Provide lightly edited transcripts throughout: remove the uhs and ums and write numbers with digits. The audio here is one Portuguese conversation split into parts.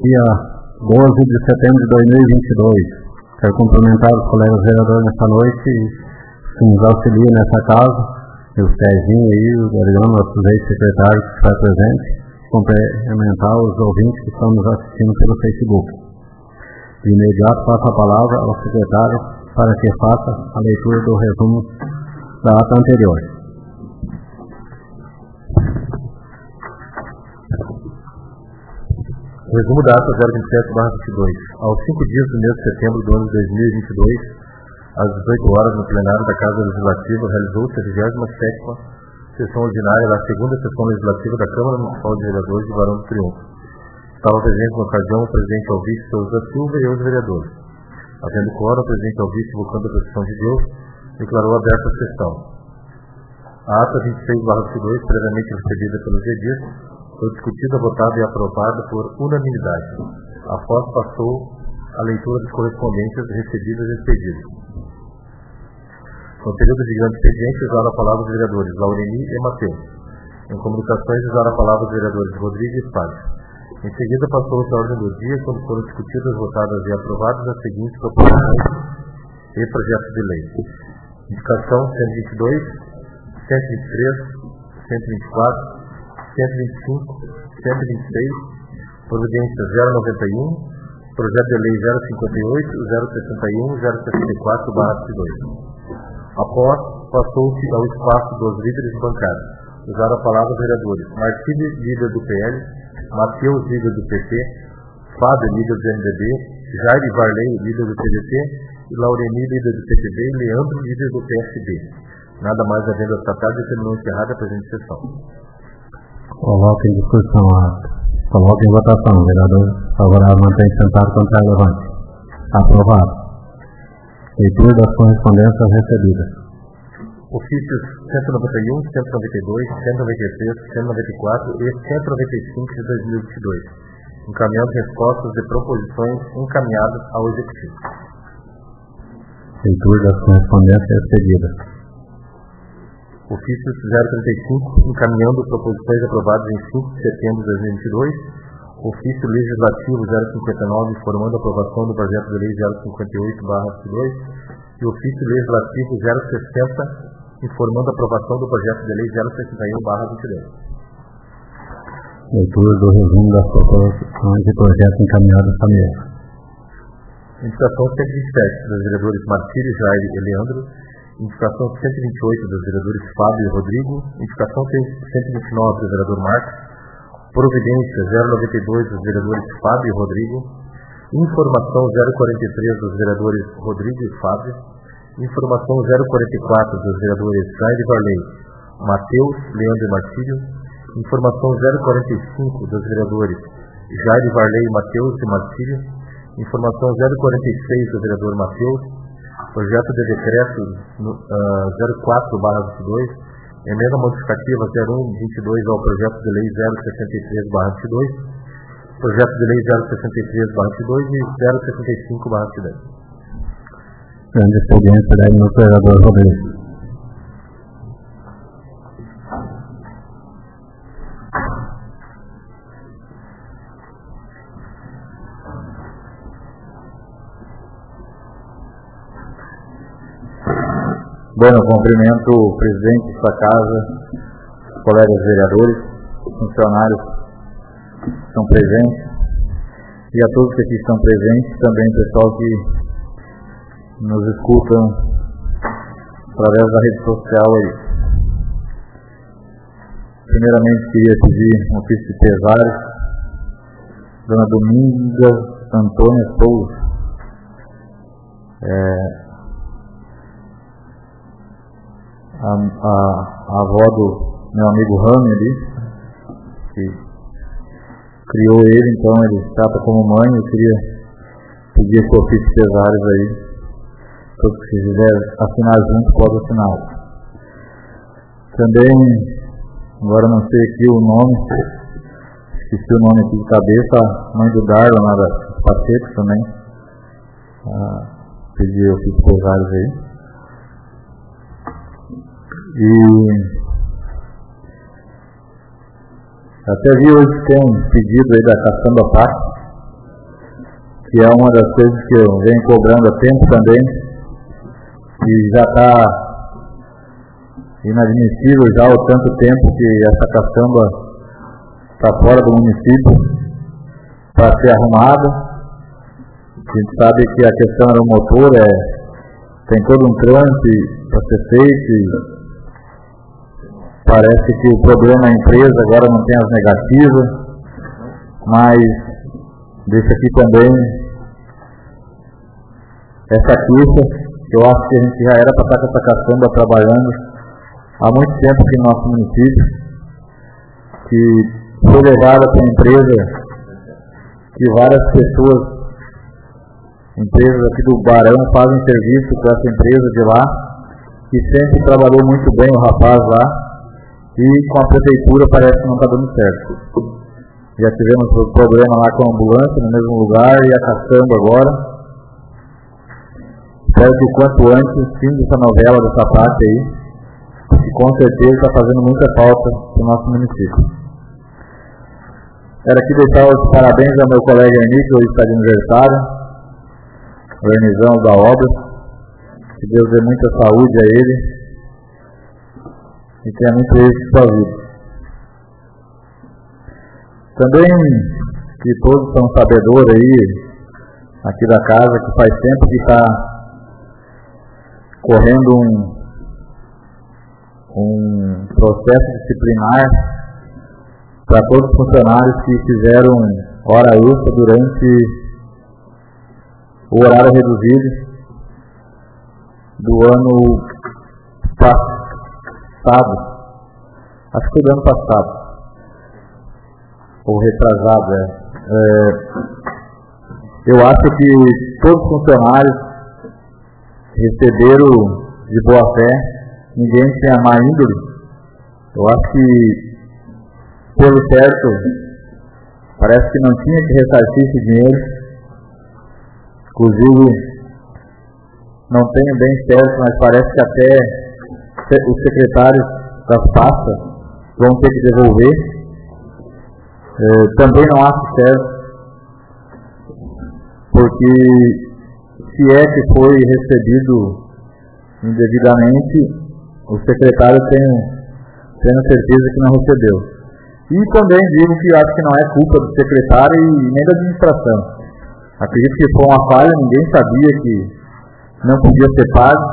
Dia 12 de setembro de 2022. Quero cumprimentar os colegas vereadores nessa noite que nos auxiliam nessa casa, o Serginho aí, o Gariano, nossos ex-secretários que está presente, cumprimentar os ouvintes que estão nos assistindo pelo Facebook. De imediato passo a palavra ao secretário para que faça a leitura do resumo da ata anterior. Resumo da ata 027/22. Aos 5 dias do mês de setembro do ano de 2022, às 18 horas, no plenário da Casa Legislativa, realizou-se a 27ª sessão ordinária da segunda sessão legislativa da Câmara Municipal de Vereadores de Barão do Triunfo. Estava presente na ocasião o presidente Alvice Souza Silva e os vereadores. Havendo quórum, o presidente Alvice, invocando a proteção de Deus, declarou aberta a sessão. A ata 26/22, previamente recebida pelos edis, foi discutida, votada e aprovada por unanimidade. Após passou a leitura das correspondências recebidas e expedidas. No período de grande expediente, usaram a palavra os vereadores Laureni e Mateus. Em comunicações, usaram a palavra os vereadores Rodrigo e Fábio. Em seguida, passou-se a ordem do dia, quando foram discutidas, votadas e aprovadas as seguintes proposições e projetos de lei. Indicação 122, 123, 124, 125, 126, providência 091, projeto de lei 058, 061, 064/22. Após, passou-se ao espaço dos líderes bancários. Usaram a palavra os vereadores Martílio, líder do PL, Mateus, líder do PP, Fábio, líder do MDB, Jair Varley, líder do PDT, e Laureni, líder do PTB, e Leandro, líder do PSB. Nada mais havendo tratado, determinou encerrada a presente sessão. Coloque em discussão a ata. Coloque em votação. Vereador favorável, mantém sentado, contrário, levante. Aprovado. Leitura das correspondências recebidas. Ofícios 191, 192, 193, 194 e 195 de 2022. Encaminhando respostas de proposições encaminhadas ao Executivo. Leitura das correspondências recebidas. Ofícios 035, encaminhando proposições aprovadas em 5 de setembro de 2022. Ofício Legislativo 059, informando a aprovação do projeto de lei 058/22. E Ofício Legislativo 060, informando a aprovação do projeto de lei 061/22. Leitura do resumo das proposições e projetos encaminhados à mesa. Indicação 127, dos vereadores Martírio, Jair e Leandro. Indicação 128 dos vereadores Fábio e Rodrigo. Indicação 129 do vereador Marcos. Providência 092 dos vereadores Fábio e Rodrigo. Informação 043 dos vereadores Rodrigo e Fábio. Informação 044 dos vereadores Jair e Varley, Mateus, Leandro e Martírio. Informação 045 dos vereadores Jair e Varley, Mateus e Martírio. Informação 046 do vereador Mateus. Projeto de decreto 04/22, emenda modificativa 01/22 ao projeto de lei 063/22, projeto de lei 063/22 e 065/22. Grande expediente da do vereador Rodrigo. Bueno, cumprimento o presidente desta casa, os colegas vereadores, funcionários que estão presentes e a todos que aqui estão presentes, também o pessoal que nos escutam através da rede social aí. Primeiramente queria pedir um ofício de pesares, Dona Dominga Antônia Souza, a avó do meu amigo Rami ali, que criou ele, então ele trata como mãe. Eu queria pedir esse ofício de pesares aí. Todos que quiserem assinar junto, podem assinar. Também, agora não sei aqui o nome, esqueci o nome aqui de cabeça, a mãe do Darlan, lá da Pacheco também. Pedir o ofício de pesares aí. E até vi hoje que tem um pedido aí da Caçamba Paz, que é uma das coisas que eu venho cobrando há tempo também, e já está inadmissível já há tanto tempo que essa caçamba está fora do município para ser arrumada. A gente sabe que a questão do motor tem todo um trâmite para ser feito, e parece que o problema é a empresa, agora não tem as negativas, mas deixa aqui também essa queixa, que eu acho que a gente já era para estar com essa caçamba trabalhando há muito tempo aqui no nosso município, que foi levada para uma empresa que várias pessoas, empresas aqui do Barão, fazem serviço com essa empresa de lá, que sempre trabalhou muito bem o rapaz lá, e com a prefeitura parece que não está dando certo. Já tivemos problema lá com a ambulância no mesmo lugar e a caçamba agora. Espero que o quanto antes fim dessa novela, dessa parte aí, que com certeza está fazendo muita falta para o nosso município. Quero aqui deixar os parabéns ao meu colega Henrique, que hoje está de aniversário, organizando da obra. Que Deus dê muita saúde a ele e tenha muito êxito na sua vida. Também, que todos são sabedores aí, aqui da casa, que faz tempo que está correndo um processo disciplinar para todos os funcionários que fizeram hora extra durante o horário reduzido do ano passado, acho que foi do ano passado, ou retrasado. Eu acho que todos os funcionários receberam de boa fé, ninguém tinha má índole. Eu acho que, pelo certo, parece que não tinha que ressarcir esse dinheiro. Inclusive, não tenho bem certo, mas parece que até os secretários das pastas vão ter que devolver. Também não acho certo, porque se é que foi recebido indevidamente, o secretário tem certeza que não recebeu. E também digo que acho que não é culpa do secretário e nem da administração. Acredito que foi uma falha, ninguém sabia que não podia ser pago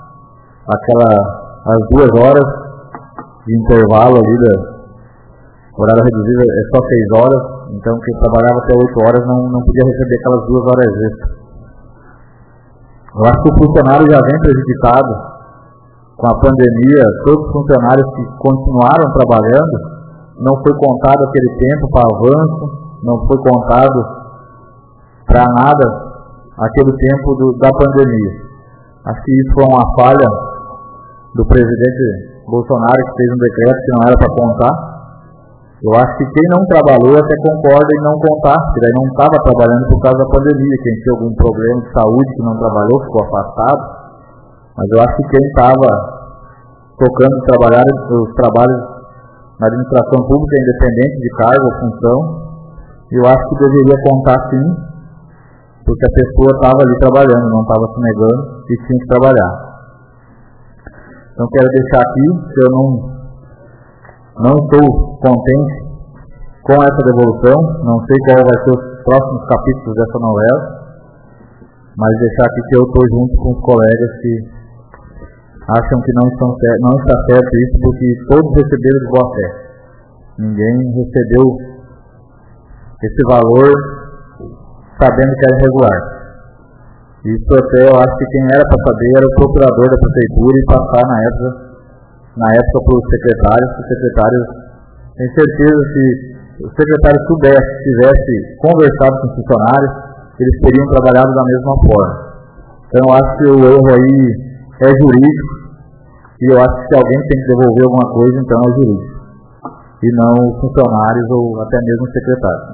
as 2 horas de intervalo ali da horário reduzido, é só 6 horas, então quem trabalhava até 8 horas não podia receber aquelas 2 horas extras. Eu acho que o funcionário já vem prejudicado com a pandemia. Todos os funcionários que continuaram trabalhando, não foi contado aquele tempo para avanço, não foi contado para nada aquele tempo da pandemia. Acho que isso foi uma falha do presidente Bolsonaro, que fez um decreto que não era para contar. Eu acho que quem não trabalhou até concorda em não contar, porque daí não estava trabalhando por causa da pandemia. Quem tinha algum problema de saúde que não trabalhou, ficou afastado. Mas eu acho que quem estava tocando os trabalhos na administração pública, independente de cargo ou função, eu acho que deveria contar sim, porque a pessoa estava ali trabalhando, não estava se negando e tinha que trabalhar. Então quero deixar aqui que eu não estou contente com essa devolução, não sei qual vai ser os próximos capítulos dessa novela, mas deixar aqui que eu estou junto com os colegas que acham que não está certo isso, porque todos receberam de boa fé. Ninguém recebeu esse valor sabendo que era irregular. Isso até eu acho que quem era para saber era o procurador da prefeitura e passar na época para os secretários. Os secretários, tenho certeza, se os secretários tivesse conversado com os funcionários, eles teriam trabalhado da mesma forma. Então eu acho que o erro aí é jurídico, e eu acho que se alguém tem que devolver alguma coisa, então é jurídico, e não os funcionários ou até mesmo os secretários.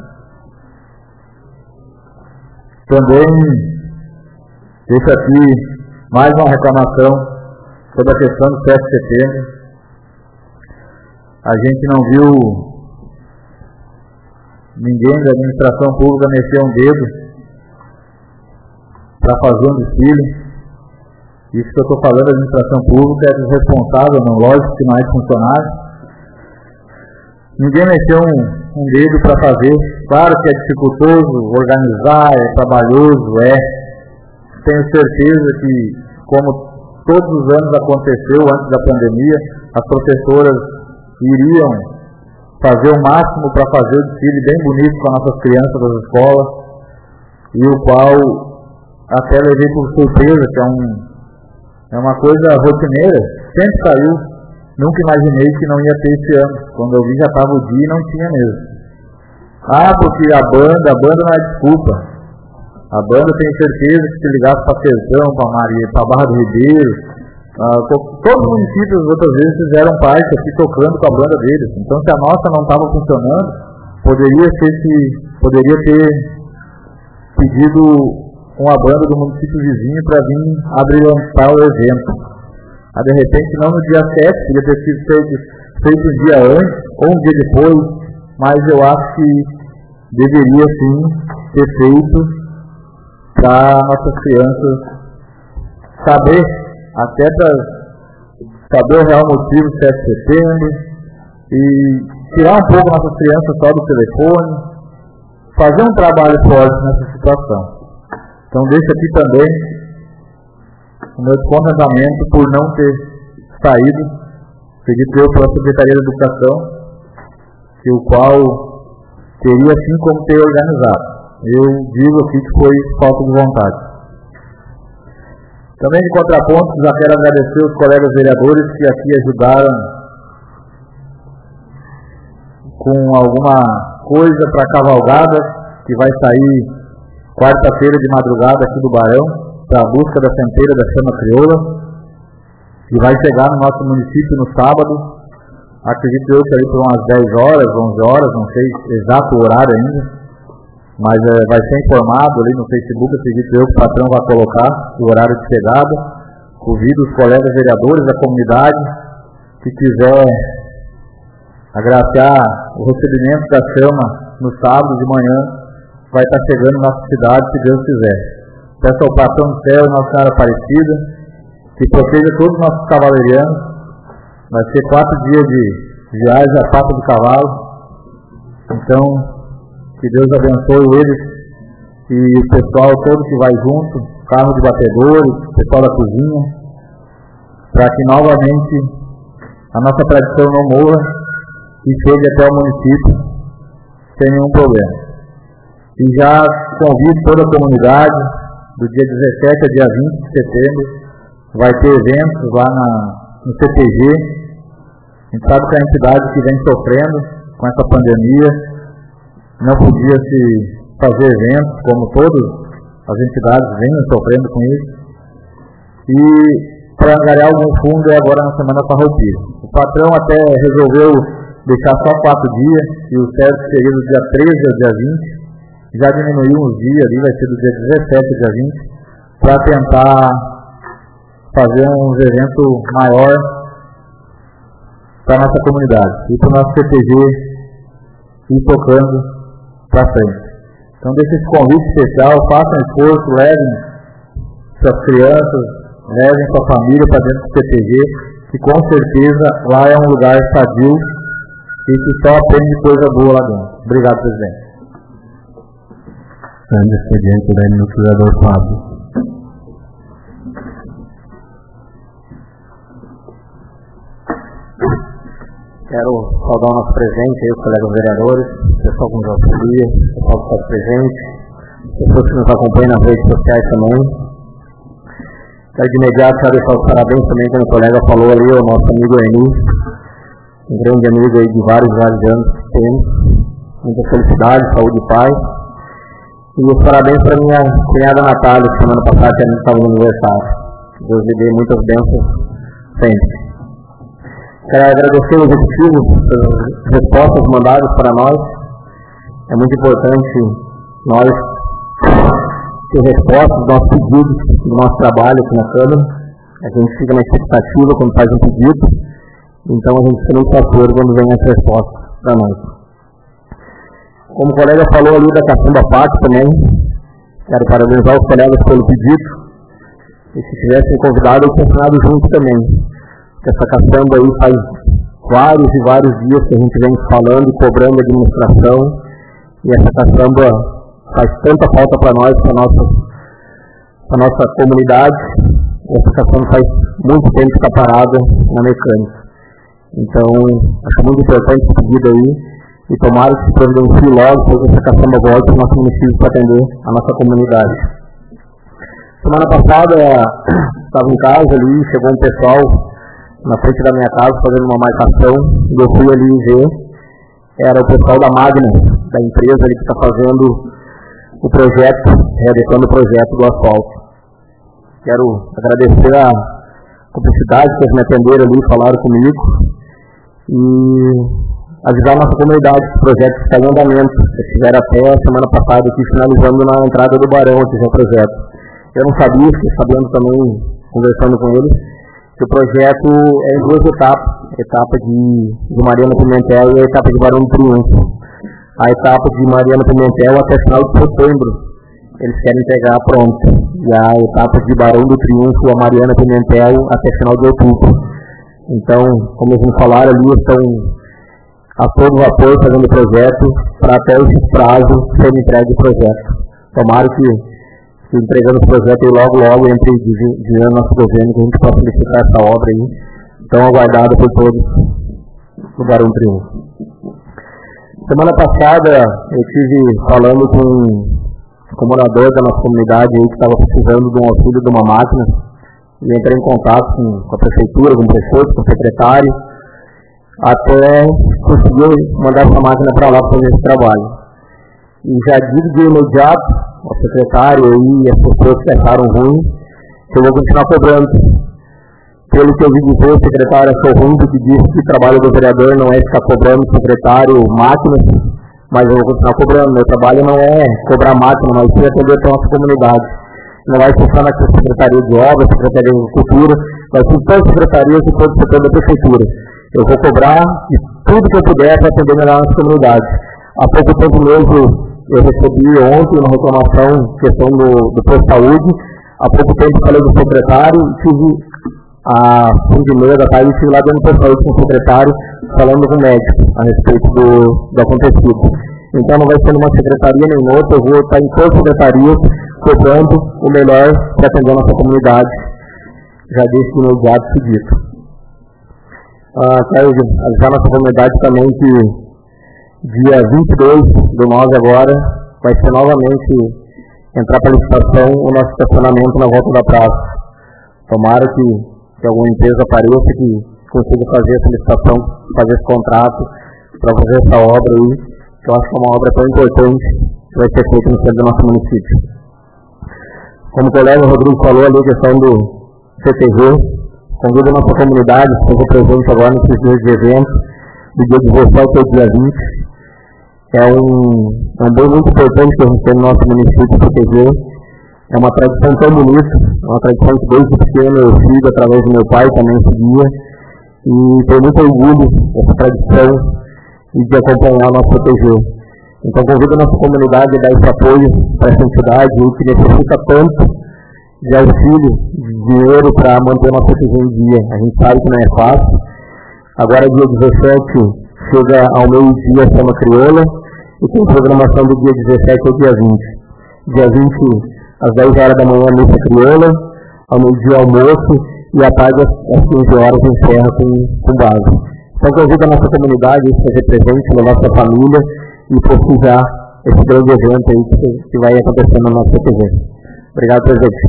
Também deixo aqui mais uma reclamação sobre a questão do 7 de setembro. A gente não viu ninguém da administração pública mexer um dedo para fazer um desfile. Isso que eu estou falando, a administração pública é dos responsáveis, não, lógico que não é de funcionário. Ninguém meteu um dedo para fazer. Claro que é dificultoso organizar, é trabalhoso, Tenho certeza que, como todos os anos aconteceu antes da pandemia, as professoras iriam fazer o máximo para fazer o desfile bem bonito com as nossas crianças das escolas, e o qual até levei por surpresa, que é uma coisa rotineira, sempre saiu. Nunca imaginei que não ia ter esse ano. Quando eu vi já estava o dia e não tinha mesmo. Porque a banda não é desculpa. A banda, tenho certeza que se ligasse para Sertão, para Maria, para Barra do Ribeiro, todos os municípios outras vezes fizeram parte aqui tocando com a banda deles. Então, se a nossa não estava funcionando, poderia ter pedido uma banda do município vizinho para vir abrilhantar o evento. De repente, não no dia 7, podia ter sido feito um dia antes ou um dia depois, mas eu acho que deveria sim ser feito para nossas crianças saber, até para saber o real motivo do 7 de setembro, e tirar um pouco nossas crianças só do telefone, fazer um trabalho forte nessa situação. Então deixo aqui também o meu descontentamento por não ter saído, acredito eu, pela Secretaria da Educação, o qual teria sim como ter organizado. Eu digo aqui que foi falta de vontade. Também de contraponto, já quero agradecer os colegas vereadores que aqui ajudaram com alguma coisa para a cavalgada, que vai sair quarta-feira de madrugada aqui do Barão, para a busca da centeira da chama crioula, que vai chegar no nosso município no sábado, acredito eu que aí por umas 10 horas, 11 horas, não sei exato o horário ainda, mas vai ser informado ali no Facebook, acredito eu que o patrão vai colocar o horário de chegada. Convido os colegas vereadores da comunidade que quiser agraciar o recebimento da chama no sábado de manhã, vai estar chegando na nossa cidade, se Deus quiser. Peço ao patrão do céu, Nossa Senhora Aparecida, que proteja todos os nossos cavalerianos. Vai ser 4 dias de viagem a pata do cavalo. Então, que Deus abençoe eles e o pessoal todo que vai junto, carro de batedores, pessoal da cozinha, para que novamente a nossa tradição não morra e chegue até o município sem nenhum problema. E já convido toda a comunidade. Do dia 17 a dia 20 de setembro vai ter eventos lá no CTG. A gente sabe que é a entidade que vem sofrendo com essa pandemia, não podia se fazer eventos como todas as entidades vêm sofrendo com isso, e para angariar algum fundo agora na Semana Farroupilha. O patrão até resolveu deixar só 4 dias, e o certo seria do dia 13 ao dia 20, já diminuiu uns dias ali, vai ser do dia 17 ao dia 20, para tentar fazer um evento maior para a nossa comunidade e para o nosso CTG ir tocando para frente. Então deixe esse convite especial, façam um esforço, levem suas crianças, levem sua família para dentro do CTG, que com certeza lá é um lugar sadio e que só aprende coisa boa lá dentro. Obrigado, presidente. Expediente da administrador Fábio. Quero saudar o nosso presidente, aí, os colegas vereadores, o pessoal que nos auxilia, o pessoal que está presente, pessoas que nos acompanham nas redes sociais também. Quero de imediato deixar os parabéns também, como o colega falou ali, ao nosso amigo Eni, um grande amigo aí de vários anos que temos. Muita felicidade, saúde e paz. E os parabéns para minha cunhada Natália, que semana passada que a gente estava no aniversário. Deus lhe dê muitas bênçãos sempre. Quero agradecer o executivo pelas respostas mandadas para nós. É muito importante nós ter respostas dos nossos pedidos, do nosso trabalho aqui na Câmara. A gente fica na expectativa quando faz um pedido, então a gente fica muito acordo quando vem as respostas para nós. Como o colega falou ali da Caçamba Pátio também, Quero parabenizar os colegas pelo pedido. E se tivessem convidado, eu tinha assinado junto também. Porque essa caçamba aí faz vários e vários dias que a gente vem falando e cobrando a administração. E essa caçamba faz tanta falta para nós, para a nossa comunidade. E essa caçamba faz muito tempo que está parada na mecânica. Então, acho muito importante esse pedido aí. E tomara que se providencie logo, pois essa caçamba volte para o nosso município para atender a nossa comunidade. Semana passada, estava em casa ali, chegou um pessoal na frente da minha casa fazendo uma marcação. E eu fui ali ver, era o pessoal da Magna, da empresa ali que está fazendo o projeto, realizando o projeto do asfalto. Quero agradecer a cumplicidade que eles me atenderam ali, falaram comigo. E avisar a nossa comunidade que o projeto está em andamento. Eles estiveram até a semana passada aqui finalizando na entrada do Barão, aqui já o projeto. Eu não sabia, fiquei sabendo também, conversando com eles, que o projeto é em duas etapas. A etapa de Mariana Pimentel e a etapa de Barão do Triunfo. A etapa de Mariana Pimentel até final de setembro. Eles querem entregar pronto. E a etapa de Barão do Triunfo, a Mariana Pimentel, até final de outubro. Então, como eles me falaram ali, estão a todo vapor fazendo o projeto para até esse prazo ser entregue o projeto. Tomara que entregando o projeto aí logo entre o nosso governo, que a gente possa licitar essa obra aí, tão aguardada por todos no Barão Triunfo. Semana passada eu estive falando com um morador da nossa comunidade aí que estava precisando de um auxílio de uma máquina, e entrei em contato com a prefeitura, com o prefeito, com o secretário, até conseguir mandar essa máquina para lá para fazer esse trabalho. E já digo de imediato ao secretário e as pessoas que acharam ruim, que eu vou continuar cobrando. Pelo que eu vi dizer, o secretário achou ruim, porque disse que o trabalho do vereador não é ficar cobrando o secretário máquinas, mas eu vou continuar cobrando. Meu trabalho não é cobrar máquina, mas sim atender a nossa comunidade. Não vai ser só na Secretaria de Obras, Secretaria de Agricultura, vai ser todas as secretarias e todo o setor da prefeitura. Eu vou cobrar e tudo que eu puder para atender melhor a nossa comunidade. Há pouco tempo mesmo, eu recebi ontem uma reclamação, questão do posto de saúde. Há pouco tempo falei com o secretário e tive, às 5h30 da tarde, estive lá dentro do posto de saúde com o secretário, falando com o médico a respeito do acontecido. Então não vai ser numa secretaria nem outra, eu vou estar em todas as secretarias, cobrando o melhor para atender a nossa comunidade. Já disse no imediato dito. Quero avisar a nossa comunidade também que dia 22 do 9 agora vai ser novamente entrar para a licitação o nosso estacionamento na volta da praça. Tomara que alguma empresa apareça que consiga fazer essa licitação, fazer esse contrato para fazer essa obra aí, que eu acho que é uma obra tão importante que vai ser feita no centro do nosso município. Como o colega Rodrigo falou ali, a questão do CTG, convido a nossa comunidade que esteja presente agora nesses dias de evento, do dia 17 ao dia 20. É um bem muito importante que a gente tem no nosso município, CTG. É uma tradição tão bonita, uma tradição que desde pequeno eu sigo através do meu pai, também seguia, e tenho muito orgulho dessa tradição e de acompanhar o nosso CTG. Então convido a nossa comunidade a dar esse apoio para essa entidade que necessita tanto de auxílio, de dinheiro para manter o nosso CTG em dia. A gente sabe que não é fácil. Agora dia 17 chega ao meio-dia a Samba Crioula e tem programação do dia 17 ao dia 20. Dia 20 às 10 horas da manhã a missa crioula, ao meio-dia almoço e à tarde às 15 horas encerra com base. Então convido a nossa comunidade a fazer presente na nossa família e prestigiar esse grande evento aí que vai acontecer no nosso CTG. Obrigado, presidente.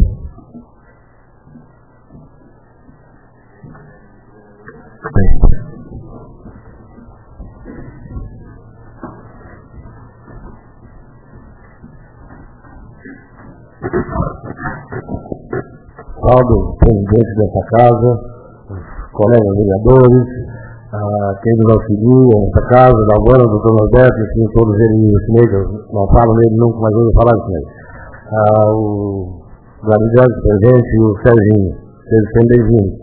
Salve, presidente dessa casa, os colegas vereadores, quem nos auxilia nessa casa, da Vana, do Dr. Norberto, enfim, todos eles, não falo nele nunca, mas eu vou falar com ele. O Gabriel presente e o Serginho, eles são bem-vindos.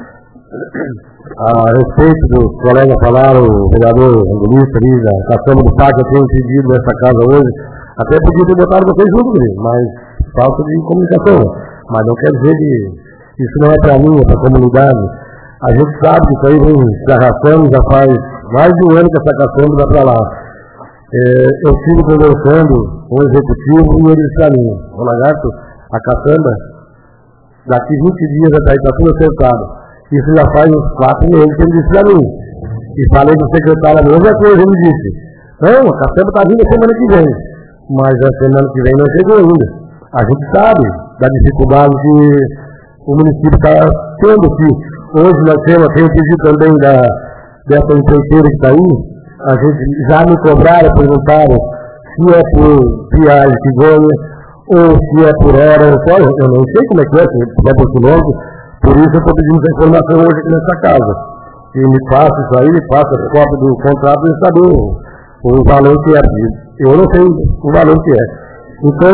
A respeito dos colegas falaram, o vereador Angolista ali, da Câmara do Pátio, eu tenho pedido nessa casa hoje Até podia ter botado vocês juntos, mas falta de comunicação. Mas não quer dizer que isso não é para mim, é para a comunidade. A gente sabe que isso aí vem se arrastando, já faz mais de um ano que essa caçamba vai para lá. Eu estive conversando com o executivo e ele disse para mim, o Lagarto, a caçamba, daqui 20 dias já está tudo acertado. Isso já faz uns 4 meses que ele disse para mim. E falei com o secretário a mesma coisa, ele disse, não, a caçamba está vindo a semana que vem. Mas a semana que vem não chegou ainda. A gente sabe da dificuldade que o município está tendo aqui. Hoje nós tem um pedido também dessa empreiteira que está aí. A gente já me cobraram, perguntaram se é por viagem que ganha ou se é por hora. Eu não sei como é que é, se é por quilômetro. Por isso eu estou pedindo essa informação hoje aqui nessa casa. E me passa isso aí, me passa a cópia do contrato e saber o valor que é. Eu não sei o valor que é. Então,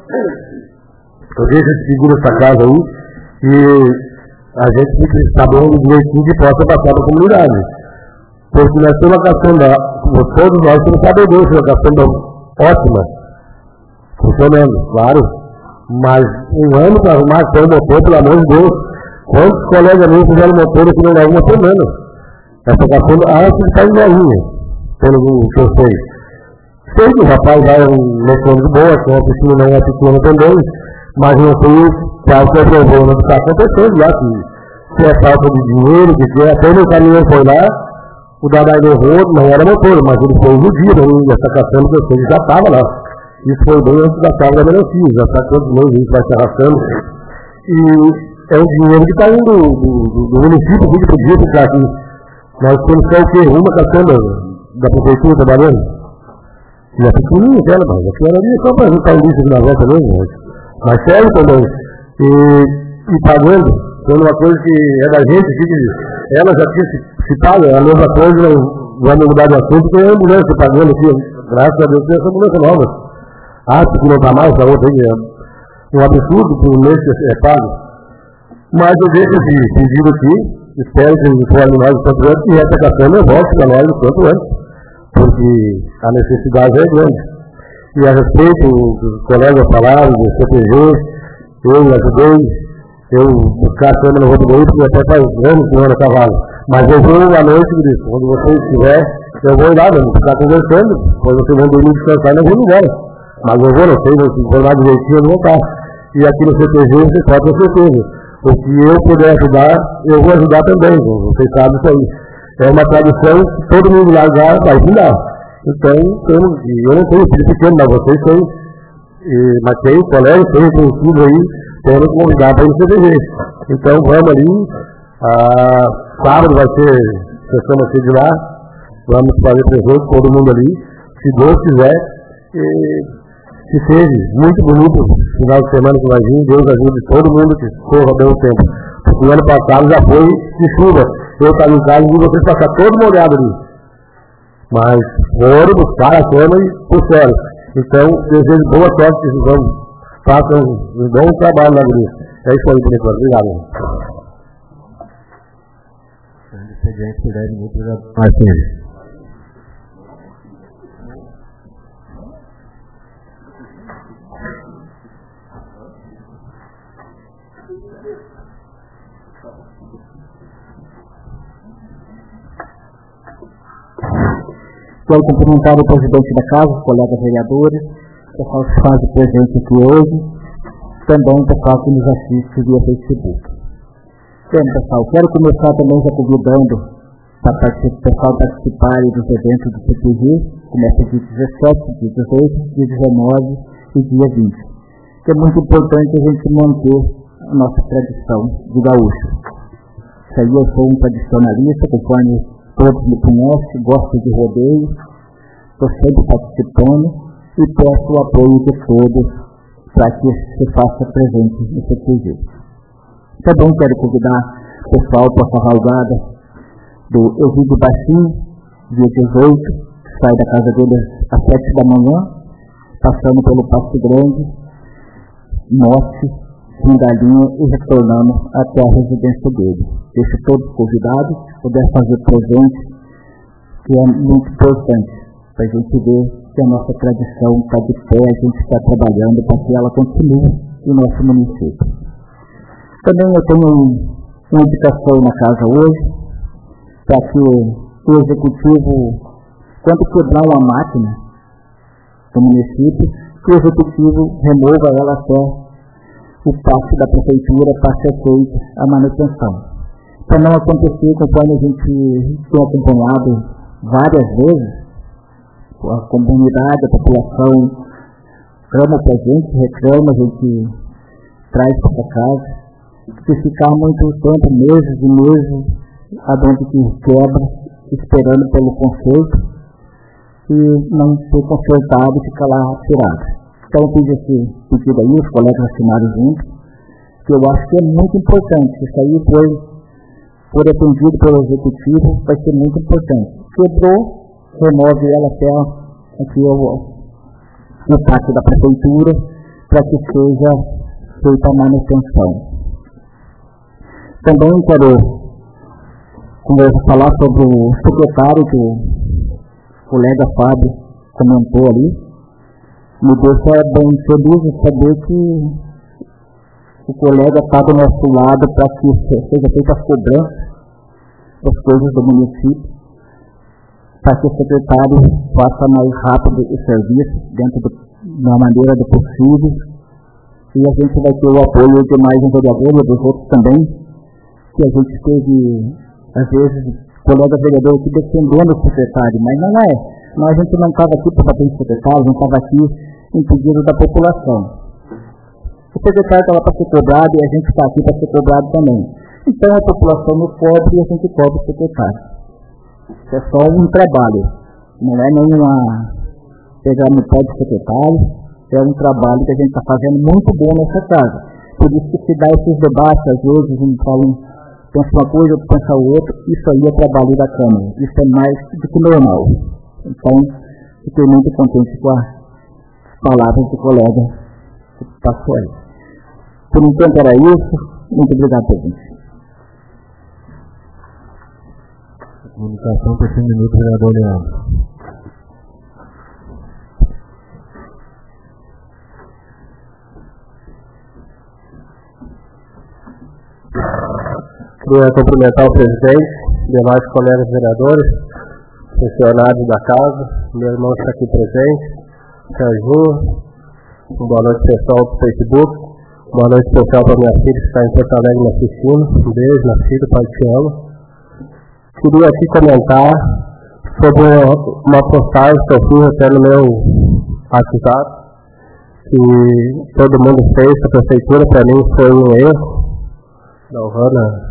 eu deixo esse seguro essa casa aí e a gente fica sabendo direitinho que possa passar para a comunidade. Porque nós temos uma caçamba, todos nós temos sabedores, uma caçamba ótima, funcionando, claro. Mas um ano para arrumar só o motor, pelo amor de Deus. Quantos colegas meus fizeram motor aqui não dá uma semana? Essa caçamba, acho que está em novinha, pelo que eu sei. Sei que o rapaz vai um mecânico boa, que a oficina não é pequena também, mas não sei qual que é o problema que está acontecendo lá, se é falta de dinheiro, que até meu caminhão foi lá, o Dadai errou, não era motor, mas ele foi iludido, essa caçamba que eu sei, já estava lá. Isso foi bem antes da safra da melancia, já está quantos meses a gente vai se arrastando. E é um dinheiro que está indo do município, que podia ficar aqui. Nós temos só o quê? Uma caçamba da prefeitura trabalhando? E é pequenininha aquela, mas aquela ali é só para juntar um lixo aqui na volta mesmo, mas serve também. E pagando, sendo uma coisa que é da gente, que ela já tinha se paga, a mesma coisa, vamos mudar de assunto, porque é a ambulância pagando aqui, graças a Deus, tem essa ambulância nova. Acho que não está mais, a outra aí é um absurdo por um mês que é pago. Mas eu deixo esse pedido aqui, espero que informe nós o quanto antes, e essa caçamba eu volto para nós o quanto antes, porque a necessidade é grande. E a respeito dos colegas falaram, do CPG, eu ajudei, eu buscar a câmera no roubo daí, porque até faz anos que não anda cavalo. Mas eu vou à noite, Cristo, quando você estiver, eu vou lá, vamos ficar conversando, quando vocês vão dormir descansar, nós vamos embora. Mas eu vou, não sei, se for lá direitinho, eu vou voltar. E aqui no CPG, vocês podem ter certeza. O que eu puder ajudar, eu vou ajudar também, vocês sabem isso aí. É uma tradição que todo mundo lá já vai ajudar. Então, eu não tenho filho pequeno, mas vocês têm. Mas tem colegas, tem conhecido aí, tem que convidar para ir no CPG. Então, vamos ali. Sábado vai ser sessão aqui de lá. Vamos fazer presente, todo mundo ali. Se Deus quiser. Que seja muito bonito final de semana que vai vir, Deus ajude todo mundo que corra bem o tempo. Porque o ano passado já foi de chuva. Eu estava em casa e vi vocês passar todo molhado ali. Mas foram buscar a cama e puseram. Então, desejo boa sorte que vocês façam um bom trabalho na igreja. É isso aí, por enquanto. Obrigado. Quero cumprimentar o presidente da casa, os colegas vereadores, o pessoal que faz presente aqui hoje, também o pessoal que nos assiste via Facebook. Bem, pessoal, quero começar também já convidando para o pessoal participar dos eventos do CPG, começa dia 17, dia 18, dia 19 e dia 20. Que é muito importante a gente manter a nossa tradição de gaúcho. Isso aí eu sou um tradicionalista, conforme todos me conhecem, gosto de rodeio, estou sempre participando e peço o apoio de todos para que se faça presente no CPG. Também quero convidar o pessoal para a cavalgada do Eusíbio Baixinho, dia 18, que sai da casa dele às 7 da manhã, passando pelo Passo Grande, Norte, Pingalinha e retornando até a residência dele. Deixo todos convidados, puder fazer presente, que é muito importante para a gente ver que a nossa tradição está de pé, a gente está trabalhando para que ela continue no nosso município. Também eu tenho uma indicação na casa hoje, para que o executivo, quando quebrar uma máquina do município, que o executivo remova ela até o pátio da prefeitura para ser feita a manutenção. Para não acontecer, conforme a gente tem acompanhado várias vezes, a comunidade, a população clama para a gente, reclama, a gente traz para casa, se ficar muito tempo, meses e meses, aonde que quebra, esperando pelo conserto, e não ser consertado e ficar lá tirado. Então eu fiz esse pedido aí, os colegas assinaram junto, que eu acho que é muito importante. Isso aí foi atendido pelo executivo, vai ser muito importante. Quebrou, remove ela até aqui o pátio da prefeitura, para que seja feita a manutenção. Também quero falar sobre o secretário que o colega Fábio comentou ali. Me deixa bem feliz de saber que o colega está do nosso lado para que seja feita as cobranças das coisas do município, para que o secretário faça mais rápido o serviço, da maneira do possível, e a gente vai ter o apoio de mais um vereador e dos outros também, que a gente teve, às vezes, colega vereador aqui defendendo o secretário, mas não é. A gente não estava aqui para bater em secretário, não estava aqui em pedido da população. O secretário estava para ser cobrado e a gente está aqui para ser cobrado também. Então a população nos cobre e a gente cobra o secretário. Isso é só um trabalho, não é nenhuma pegar no pé do secretário, é um trabalho que a gente está fazendo muito bom nessa casa. Por isso que se dá esses debates, às vezes, um fala pensa uma coisa, outro pensa outra, isso aí é trabalho da Câmara, isso é mais do que normal. Então, fiquei muito contente com as palavras do colega que passou aí. Por enquanto era isso, muito obrigado, presidente. Comunicação por 5 minutos, vereador Leandro. Queria cumprimentar o presidente, demais colegas vereadores, funcionários da casa, meu irmão está aqui presente, Serginho, boa noite pessoal do Facebook, boa noite especial para minha filha que está em Porto Alegre me assistindo, um beijo, minha filha, pai te amo. Queria aqui comentar sobre uma postagem que eu fiz até no meu WhatsApp, que todo mundo fez, a prefeitura para mim foi um erro, da Ohana,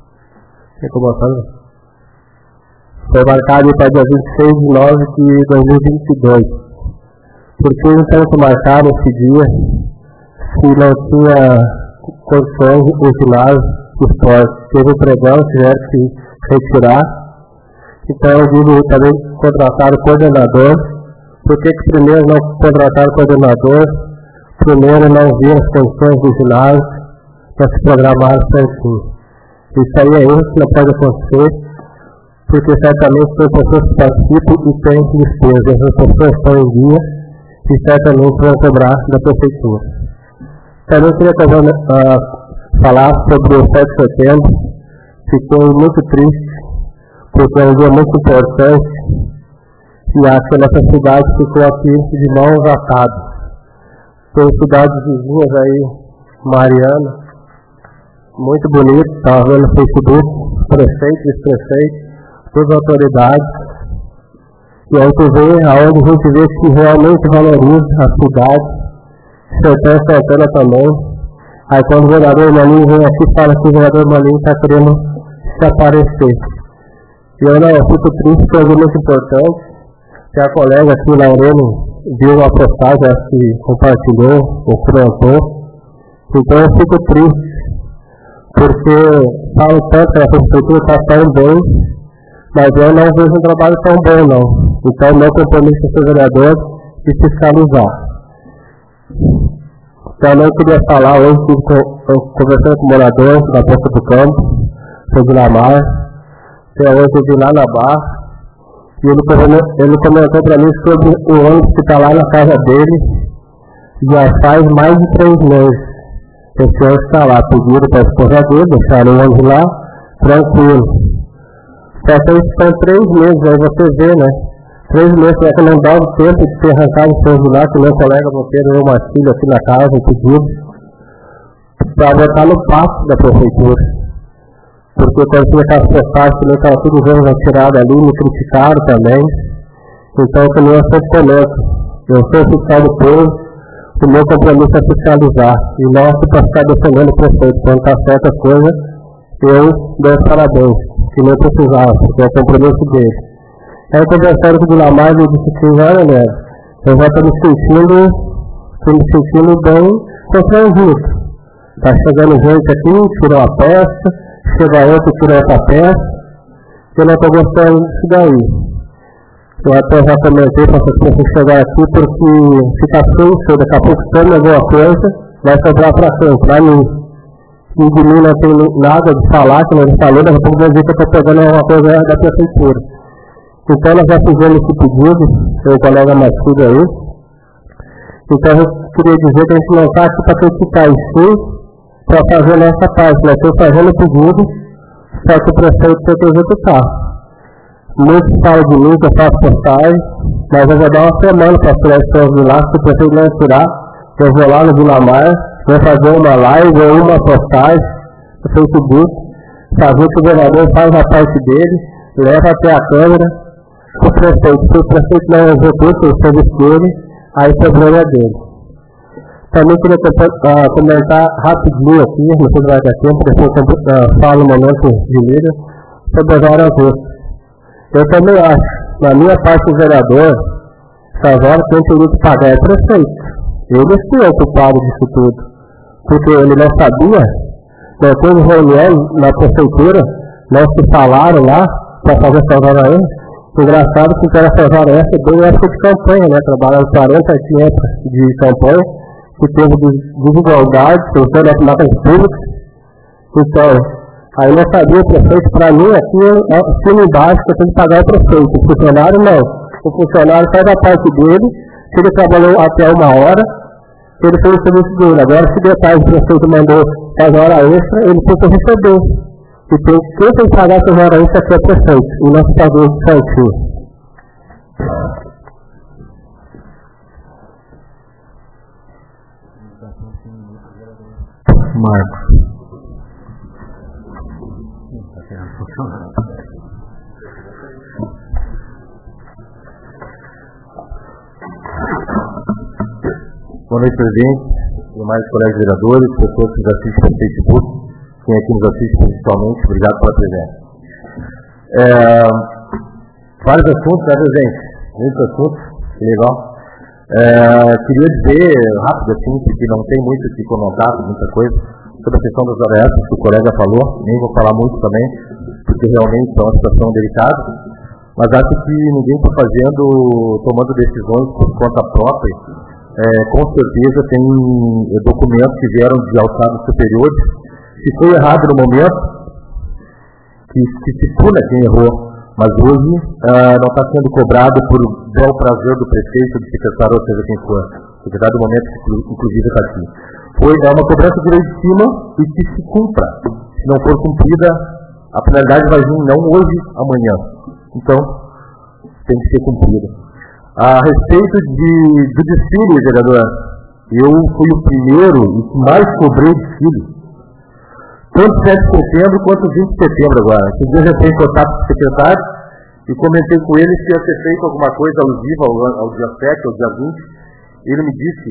foi marcado para dia 26 de 9 de 2022. Por que então se marcaram esse dia se não tinha condições o ginásio de esporte? Teve o pregão, tiveram que retirar. Então eu digo também contratar o coordenador. Por que primeiro não contratar o coordenador? Primeiro não vir as condições do ginásio para se programar certinho. Isso aí é isso que não pode acontecer, porque certamente tem pessoas que participam e têm despesas. As pessoas estão em dia e certamente vão cobrar da prefeitura. Também queria falar sobre o 7 de setembro. Fiquei muito triste, porque é um dia muito importante e acho que nossa cidade ficou aqui de mãos atadas. Tem cidades vizinhas aí, Mariana, muito bonito, estava vendo no Facebook, prefeito, vice-prefeito, todas as autoridades, e aí tu vê aonde a gente vê que realmente valoriza a cidade, Sertão Santana também. Aí quando o vereador Maninho vem aqui e fala que o vereador Maninho está querendo se aparecer. E eu fico triste, porque é muito importante, que a colega aqui, Laurene, viu a postagem, acho que compartilhou ou comentou. Então eu fico triste, porque falo tanto que a prefeitura está tão bem, mas eu não vejo um trabalho tão bom não. Então meu compromisso é ser vereador e fiscalizar. Então eu queria falar hoje, conversando com o morador da Ponta do Campo, sobre Lamar, que hoje eu vi lá na Barra, E ele comentou para mim sobre o ônibus que está lá na casa dele, já faz mais de 3 meses. Esse ônibus está lá, pediram para a esposa dele, deixaram o ônibus lá, tranquilo. Só que isso são 3 meses, aí você vê, né? 3 meses, será que não dá o tempo de ter arrancado o ônibus lá, que meu colega Monteiro deu uma filha aqui na casa, pedido, para botar no pátio da prefeitura. Porque quando tinha aquelas postagens também estava tudo vendo retirado ali, me criticaram também. Então eu também sempre comento, eu sou fiscal do povo, o meu compromisso é fiscalizar. E não é para ficar defendendo o prefeito. Quando está certa coisa, eu dou os parabéns, que nem precisava, porque é o compromisso dele. Aí conversando com o Guilamar, eu disse assim, olha, né, eu já estou me sentindo bem constrangido. Está chegando gente aqui, tirou a peça, chega outro e tira outra peça, eu não estou gostando disso daí. Eu até já comentei para as pessoas chegar aqui, porque fica feio, se daqui a pouco some alguma coisa, vai sobrar para quem? Para mim. E de mim não tem nada de falar, que não falei, daqui a pouco vai dizer que eu estou pegando alguma coisa da prefeitura. Então nós já fizemos esse pedido, meu colega mais filho aí. Então eu queria dizer que a gente não está aqui para criticar isso, para fazer a nossa parte. Nós estamos fazendo o pedido, só que o prefeito tem que executar. Muitos falam de mim, que eu faço postagem, mas eu vou dar uma semana para tirar esse ônibus de lá, se o prefeito não tirar, eu vou lá no Guilamar, vou fazer uma live ou uma postagem no Facebook, fazer que o governador faz a parte dele, leva até a Câmara, se o prefeito não executa o serviço dele, aí o problema é dele. Também queria comentar rapidinho aqui, não sei se vai ter tempo, depois eu falo no momento de líder, sobre as horas extras. Eu também acho, na minha parte do vereador, essas horas quem teria que pagar é o prefeito. Ele sim é o culpado disso tudo. Porque ele não sabia, nós temos reunião na prefeitura, nós se falaram lá para fazer essas horas extras. Engraçado que quero essas horas extras bem época de campanha, né? Trabalhando 40 dias de campanha, que teve desigualdade, usando as máquinas públicas. Então, aí não sabia o prefeito, para mim aqui, acima e embaixo, que eu tenho que pagar o prefeito. O funcionário não. O funcionário faz a parte dele, se ele trabalhou até 1 hora, ele fez o serviço dele. Agora, se detalhe o prefeito mandou fazer hora extra, ele tem que receber. E quem tem que pagar essas horas extra aqui é o prefeito, e não se pagou certinho. Marcos. Boa noite, presidente, demais colegas vereadores, pessoas que nos assistem pelo Facebook, quem aqui nos assiste principalmente, obrigado pela presença. Vários assuntos, né, presidente? Muitos assuntos, que legal. Queria dizer rápido assim, porque não tem muito o que comentar, muita coisa, sobre a questão das horas extras que o colega falou, nem vou falar muito também, porque realmente é uma situação delicada, mas acho que ninguém está tomando decisões por conta própria. Com certeza tem documentos que vieram de alçados superiores. Se foi errado no momento, que se puna quem errou, mas hoje não está sendo cobrado por bel prazer do prefeito, do secretário, ou seja quem for. O secretário do momento, inclusive, está aqui. É uma cobrança de legítima e que se cumpra. Se não for cumprida, a penalidade vai vir não hoje, amanhã. Então, tem que ser cumprida. A respeito do desfile, vereador, eu fui o primeiro e que mais cobrei desfile. Tanto 7 de setembro quanto 20 de setembro agora. Esses dias eu tenho contato com o secretário e comentei com ele se ia ser feito alguma coisa alusiva ao dia 7, ao dia 20. Ele me disse,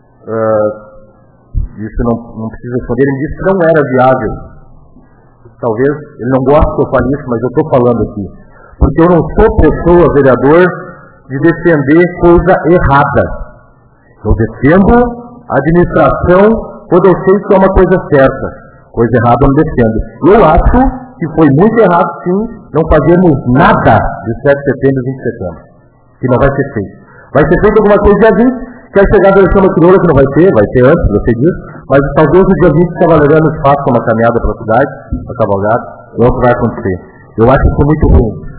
isso não precisa responder, ele me disse que não era viável. Talvez ele não goste que eu fale isso, mas eu estou falando aqui. Porque eu não sou pessoa, vereador, de defender coisa errada. Eu defendo a administração quando eu sei que é uma coisa certa. Coisa errada eu não defendo. Eu acho que foi muito errado, sim, não fazermos nada de 7 de setembro e 20 de setembro. Que não vai ser feito. Vai ser feito alguma coisa dia 20, quer chegar a eleição crioula que não vai ter antes, eu sei disso, mas talvez no dia 20 Cavalarianos faça uma caminhada pela cidade, uma cavalgada, não vai acontecer. Eu acho isso muito ruim.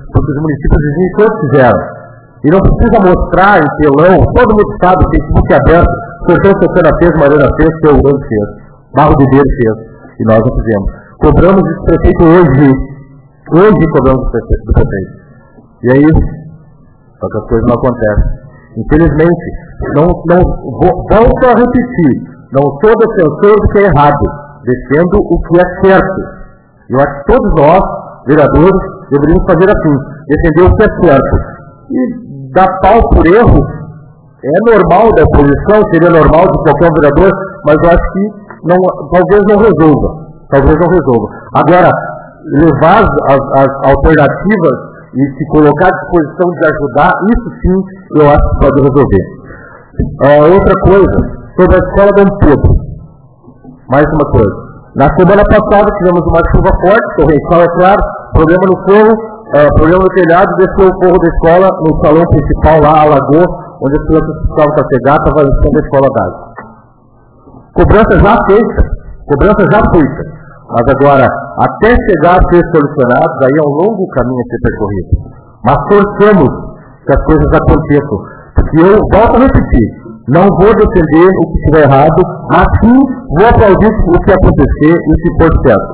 porque os municípios vizinhos todos fizeram. E não precisa mostrar em telão, todo mundo sabe, o Facebook é aberto, Santana fez, Mariana fez, Seu Grande fez, Barro de Deus fez, e nós não fizemos. Cobramos esse prefeito hoje cobramos do prefeito. E é isso, só que as coisas não acontecem. Infelizmente, volto a repetir, não sou defensor do que é errado, defendo o que é certo. Eu acho que todos nós, vereadores, deveríamos fazer assim, defender o que é certo. E dar pau por erro é normal da oposição, seria normal de qualquer vereador, mas eu acho que talvez não resolva. Agora, levar as alternativas e se colocar à disposição de ajudar, isso sim eu acho que pode resolver. Outra coisa, sobre a escola Dom Pedro. Mais uma coisa. Na semana passada tivemos uma chuva forte, torrencial, é claro, problema no forro, problema no telhado, desceu o forro da escola no salão principal lá, a lagoa, onde as crianças precisavam para chegar, estava enchendo a escola d'água. Cobrança já feita. Mas agora, até chegar a ser solucionado, daí é um longo caminho a ser percorrido. Mas torcemos que as coisas aconteçam. Porque eu volto a repetir, não vou defender o que estiver errado, mas sim vou aplaudir o que acontecer e o que for certo.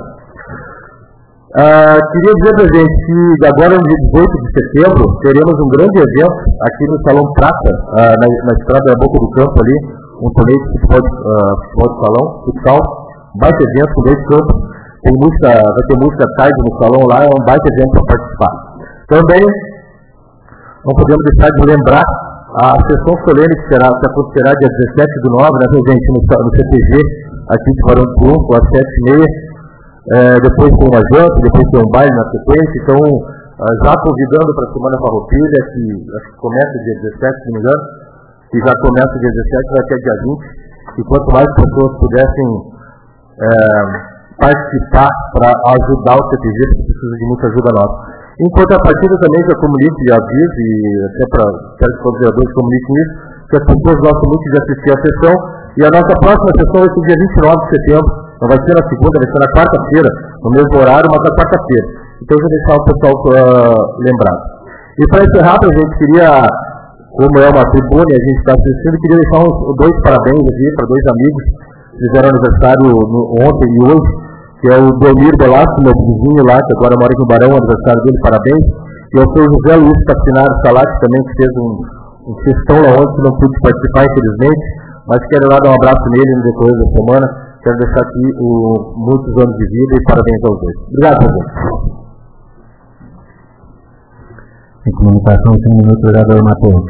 Queria dizer para a gente que agora no dia 18 de setembro teremos um grande evento aqui no Salão Prata, na estrada da Boca do Campo ali, um torneio de futebol de salão, futsal, baita evento, com 2 campos, vai ter música tarde no salão lá, é um baita evento para participar. Também não podemos deixar de lembrar a sessão solene que acontecerá dia 17 do 9, né, gente, no CTG, aqui de Barão do Campo, às 7h30. Depois tem uma janta, depois tem um baile na sequência, então já convidando para a Semana Farroupilha, que acho que começa dia 17, se não me engano, que já começa dia 17, vai até dia 20, e quanto mais pessoas pudessem participar para ajudar o CTG, porque precisa de muita ajuda nossa. Em contrapartida também já comunico e aviso, e até quero que os vereadores comuniquem isso, que as pessoas gostam muito de assistir a sessão, e a nossa próxima sessão vai ser dia 29 de setembro, não vai ser na segunda, vai ser na quarta-feira, no mesmo horário, mas na quarta-feira. Então eu vou deixar o pessoal lembrado. E para encerrar, a gente queria, como é uma tribuna e a gente está assistindo, queria deixar 2 parabéns aqui para 2 amigos que fizeram aniversário ontem e hoje, que é o Delmir Belasco, meu vizinho lá, que agora mora aqui no Barão, aniversário dele, parabéns. E ao seu José Luiz Cassinário Salati também, que fez um sextão lá ontem, que não pude participar, infelizmente, mas quero lá dar um abraço nele no decorrer da semana. Quero deixar aqui muitos anos de vida e parabéns aos 2. Obrigado, presidente. Em comunicação, tem 1 minuto, vereador Matheus.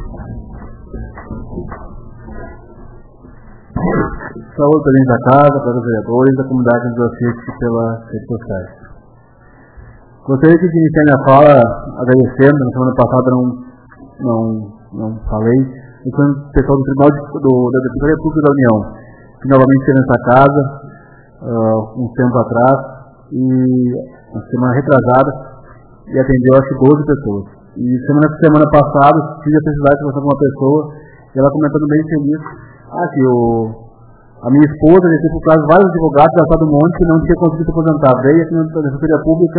Saúde, presidente da casa, para os vereadores da comunidade que nos assiste pelas redes sociais. Gostaria de iniciar minha fala agradecendo, na semana passada não falei, o pessoal do Tribunal da Defensoria Pública da União, que novamente esteve nessa casa, um tempo atrás, e uma semana retrasada, e atendeu acho que 12 pessoas. E semana passada, tive a felicidade de conversar com uma pessoa, e ela comentando bem feliz, que a minha esposa, já teve por caso vários advogados, já do monte, que não tinha conseguido se aposentar. Veio aqui na Defensoria Pública,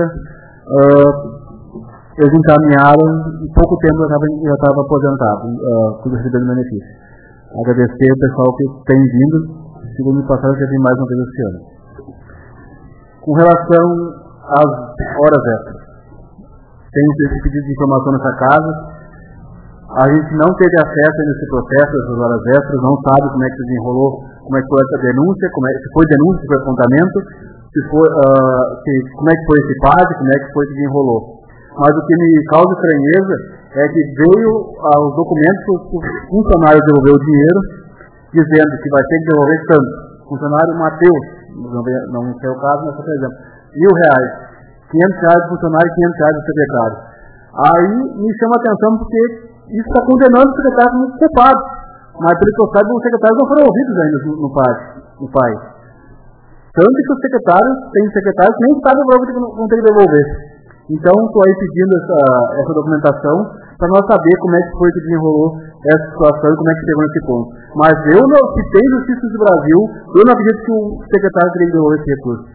eles encaminharam, em pouco tempo eu já estava aposentado, recebendo benefício. Agradecer ao pessoal que tem vindo, segundo me passaram, já vim mais uma vez esse ano. Com relação às horas extras, tem esse pedido de informação nessa casa, a gente não teve acesso nesse processo, essas horas extras, não sabe como é que se desenrolou, como é que foi essa denúncia, se foi denúncia, se foi apontamento, como é que foi esse PAD, como é que foi que desenrolou. Mas o que me causa estranheza é que veio os documentos que o funcionário devolveu o dinheiro, dizendo que vai ter que devolver tanto. O funcionário Matheus, não sei o caso, mas por exemplo, R$1.000, R$500 do funcionário e R$500 do secretário. Aí me chama a atenção porque isso está condenando o secretário como culpado. Mas pelo que eu saiba, os secretários não foram ouvidos ainda no PAI. Tanto que os secretários, tem secretários que nem sabem o que vão ter que devolver. Então, estou aí pedindo essa documentação para nós saber como é que foi que desenrolou essa situação e como é que chegou nesse ponto. Mas se tem justiça do Brasil, eu não acredito que o secretário teria que devolver esse recurso.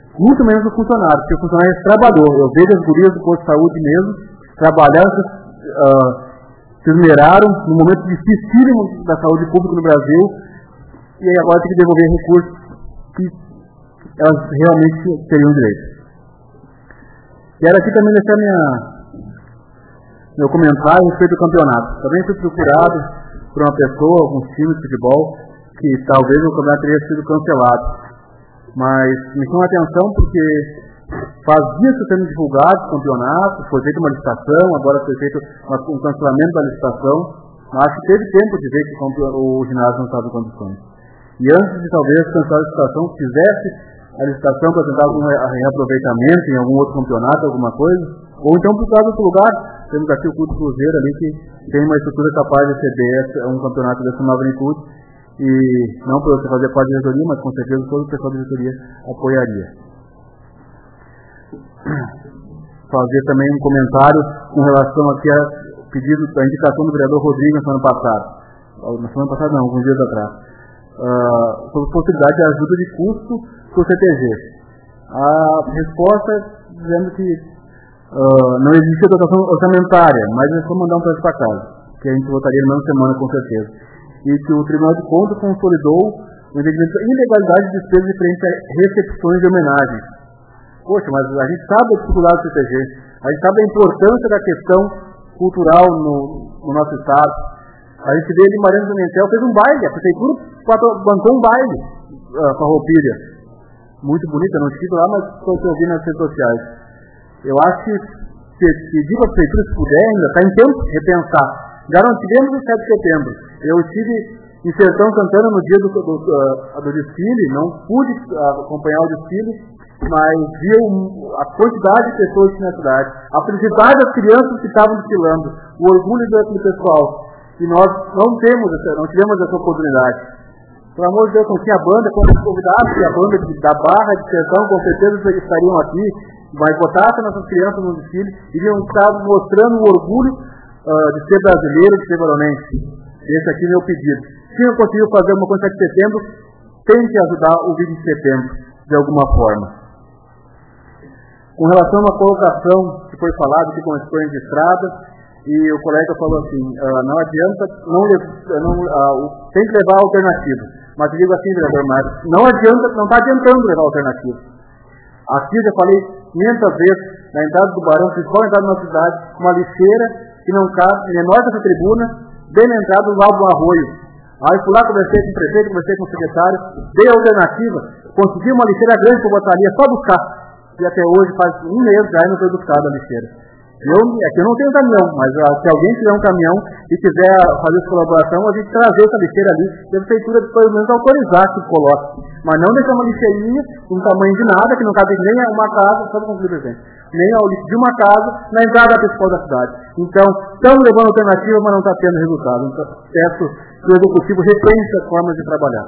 muito menos o funcionário, porque o funcionário trabalhou. Eu vejo as gurias do posto de saúde mesmo, trabalharam, se esmeraram no momento dificílimo da saúde pública no Brasil, e aí agora tem que devolver recursos que elas realmente teriam direito. Quero aqui também deixar meu comentário a respeito do campeonato. Também fui procurado por uma pessoa, alguns times de futebol, que talvez o campeonato teria sido cancelado. Mas me chama a atenção porque faz dias que sendo divulgado o campeonato, foi feita uma licitação, agora foi feito um cancelamento da licitação. Acho que teve tempo de ver que o ginásio não estava em condições. E antes de talvez cancelar a licitação, fizesse a licitação para tentar algum reaproveitamento em algum outro campeonato, alguma coisa, ou então procurar outro lugar. Temos aqui o Clube Cruzeiro ali que tem uma estrutura capaz de receber um campeonato dessa magnitude, e não para você fazer parte da diretoria, mas com certeza todo o pessoal da diretoria apoiaria. Fazer também um comentário com relação aqui ao pedido da indicação do vereador Rodrigo na semana passada. Na semana passada não, alguns dias atrás. Sobre a possibilidade de ajuda de custo para o CTG. A resposta dizendo que não existe dotação orçamentária, mas é só mandar um projeto para casa, que a gente votaria na mesma semana com certeza. E que o Tribunal de Contas consolidou o entendimento da ilegalidade de despesas diferentes a recepções de homenagens. Poxa, mas a gente sabe a dificuldade do CTG, a gente sabe a importância da questão cultural no nosso estado. A gente vê ali Mariano Pimentel fez um baile, a prefeitura bancou um baile com a roupilha. Muito bonita, não estive lá, mas estou ouvindo nas redes sociais. Eu acho que pedir para a prefeitura, se puder, ainda está em tempo de repensar. Já não tivemos o 7 de setembro. Eu estive em Sertão Santana no dia do desfile, não pude acompanhar o desfile, mas vi a quantidade de pessoas que tinha na cidade, a felicidade das crianças que estavam desfilando, o orgulho daquele pessoal. E nós não tivemos essa oportunidade. Pelo amor de Deus, não tinha banda, quando convidasse a banda da Barra, de Sertão, com certeza eles estariam aqui, mas botassem nossas crianças no desfile, iriam estar mostrando o orgulho de ser brasileiro, de ser baronense. Esse aqui é o meu pedido. Se não conseguiu fazer uma coisa de setembro, tem que ajudar o 20 de setembro, de alguma forma. Com relação a uma colocação que foi falado aqui com questões de estrada, e o colega falou assim, não adianta, tem que levar a alternativa. Mas eu digo assim, vereador Mário, não está adiantando levar a alternativa. Aqui eu já falei 500 vezes, na entrada do Barão, principal entrada da nossa cidade, uma lixeira que não cabe, menor dessa tribuna, bem na entrada do lado do arroio. Aí fui lá, conversei com o prefeito, conversei com o secretário, dei a alternativa, consegui uma lixeira grande que eu botaria só buscar. E até hoje faz um mês já não foi buscada a lixeira. Eu não tenho caminhão, mas se alguém tiver um caminhão e quiser fazer essa colaboração, a gente trazer essa lixeira ali, e a prefeitura pelo menos autorizar que coloque. Mas não deixar uma lixeirinha com tamanho de nada, que não cabe nem a uma casa, só para concluir, presidente, nem ao lixo de uma casa na entrada principal da cidade. Então, estamos levando alternativa, mas não está tendo resultado. Então, peço que o executivo repense as formas de trabalhar.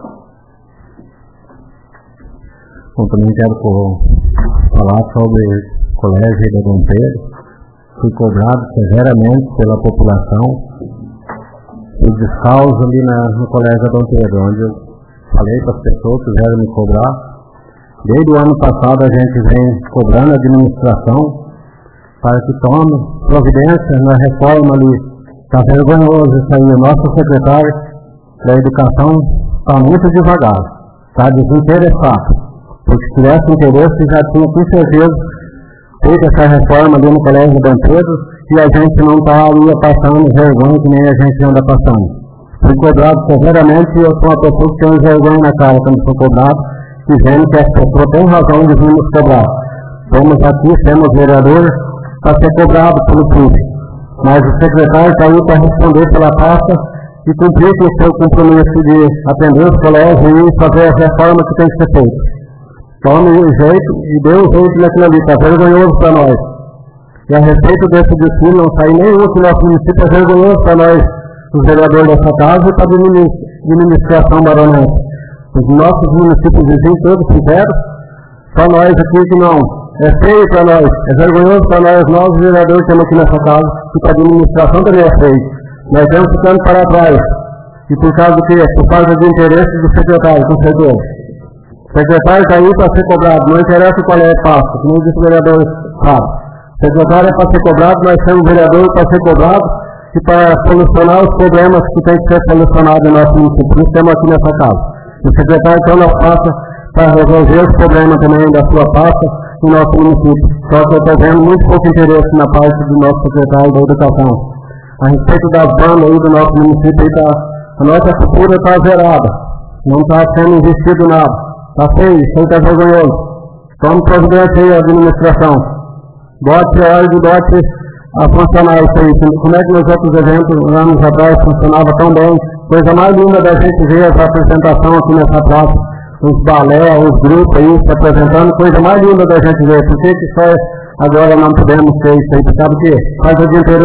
Bom, também quero falar sobre o colégio da Dom Pedro. Fui cobrado severamente pela população o descalço ali no colégio da Dom Pedro, onde eu falei para as pessoas que quiseram me cobrar. Desde o ano passado a gente vem cobrando a administração para que tome providência na reforma ali. Está vergonhoso isso aí. O nosso secretário da Educação está muito devagar, está desinteressado. Porque se tivesse interesse já tinha com certeza feito essa reforma ali no colégio da Dom Pedro e a gente não está ali passando vergonha que nem a gente anda passando. Fui cobrado severamente e eu sou uma pessoa que tem vergonha na cara quando sou cobrado, dizendo que as pessoas têm razão de vir nos cobrar. Vamos aqui, temos vereador para ser cobrado pelo público. Mas o secretário está aí para responder pela pasta e cumprir com o seu compromisso de atender os colégios e fazer as reformas que tem que ser feitas. Tome o jeito e dê o jeito naquilo ali, está vergonhoso para nós. E a respeito desse desfile, não sair nenhum do nosso município, é vergonhoso para nós, os vereadores dessa casa e para a administração baronense. Os nossos municípios vizinhos todos fizeram, só nós aqui que não. É feio para nós, é vergonhoso para nós vereadores que estamos aqui nessa casa, e para a administração também é feio. Nós estamos ficando para trás. E por causa do quê? Por causa do interesse do secretário, com certeza. O secretário está aí para ser cobrado, não interessa qual é a pasta, como os vereadores sabem. O secretário é para ser cobrado, nós temos vereadores para ser cobrados e para solucionar os problemas que tem que ser solucionados no nosso município. Nós temos aqui nessa casa. O secretário está na pasta para resolver os problemas também da sua pasta no nosso município. Só que eu estou vendo muito pouco interesse na parte do nosso secretário da Educação. A respeito das bandas aí do nosso município, a nossa cultura está zerada. Não está sendo investido nada. Está feio, isso aí está vergonhoso. Tome providência aí, administração. Bote ordem, bote a funcionar isso aí. Como é que nos outros eventos, anos atrás, funcionava tão bem? Coisa mais linda da gente ver essa apresentação aqui nessa praça. Os balé, os grupos aí se apresentando, coisa mais linda da gente ver. Por que só agora não podemos ter isso aí? Sabe o quê? Faz o dia inteiro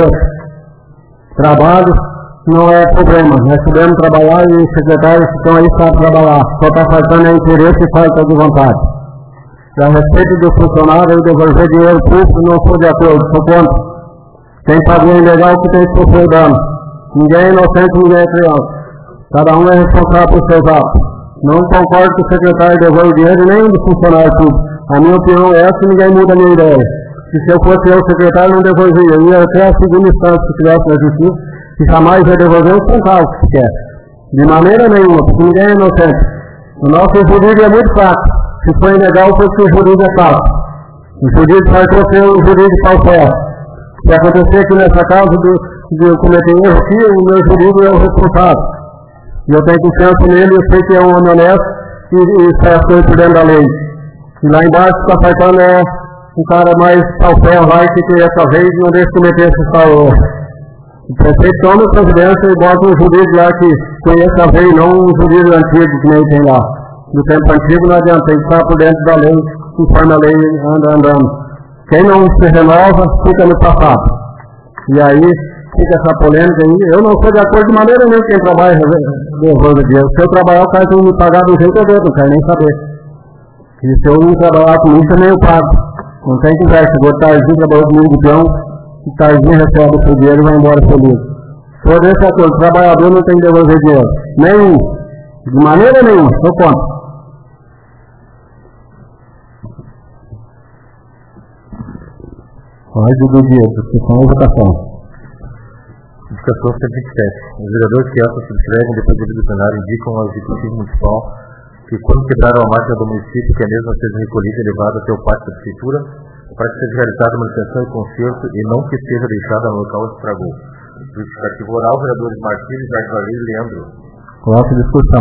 trabalho, não é problema. Nós podemos trabalhar e os secretários que estão aí sabem trabalhar. Só está faltando interesse e falta de vontade. E a respeito do funcionário, eu devolver dinheiro público, não sou de acordo, sou contra. Quem pagou ilegal que tem que sofrer o dano. Ninguém é inocente, ninguém é criança. Cada um é responsável por seus atos. Não concordo que o secretário devolva dinheiro nem do funcionário público. A minha opinião é essa e ninguém muda a minha ideia. E se eu fosse eu, o secretário não devolvia. Eu ia até a segunda instância que tivesse na justiça e jamais ia devolver um centavo sequer. De maneira nenhuma, porque ninguém é inocente. O nosso jurídico é muito fraco. Se for ilegal, foi porque o jurídico é fraco. O jurídico vai ser um jurídico falso. Se acontecer aqui nessa casa de eu cometer erro aqui, o meu jurídico é o responsável. E eu tenho confiança nele, eu sei que é um homem honesto e sai as coisas por dentro da lei. E lá embaixo está faltando um cara mais ao ferro lá que essa vez não deixa cometer esse tal. O prefeito toma providência e bota um jurídico lá que conheça a lei, não um jurídico antigo que nem tem lá. No tempo antigo não adianta, tem que estar por dentro da lei, conforme a lei anda andando. Quem não se renova, fica no passado. E aí, fica essa polêmica aí. Eu não sou de acordo de maneira nenhuma quem trabalha devolve dinheiro. Se eu trabalhar, o cara tem que me pagar do jeito que eu não quero nem saber. E se eu não trabalhar comigo, também eu pago. Não tem conversa. Vou tarzinho, trabalhou comigo de peão, e tarzinho recebe o seu dinheiro e vai embora feliz. Se eu desse acordo, o trabalhador não tem que devolver dinheiro. Nenhum. De maneira nenhuma, sou contra. Ordem do dia, discussão e votação. Indicação 127. Os vereadores que essa subscrevem depois do plenário indicam ao Executivo Municipal que quando quebraram a máquina do município, que a mesma seja recolhida e levada até o pátio da Prefeitura, para que seja realizada a manutenção e conserto e não que seja deixada no local onde estragou. Justificativo oral, vereadores Martins, Jardim Valerio e Leandro. Coloque discussão.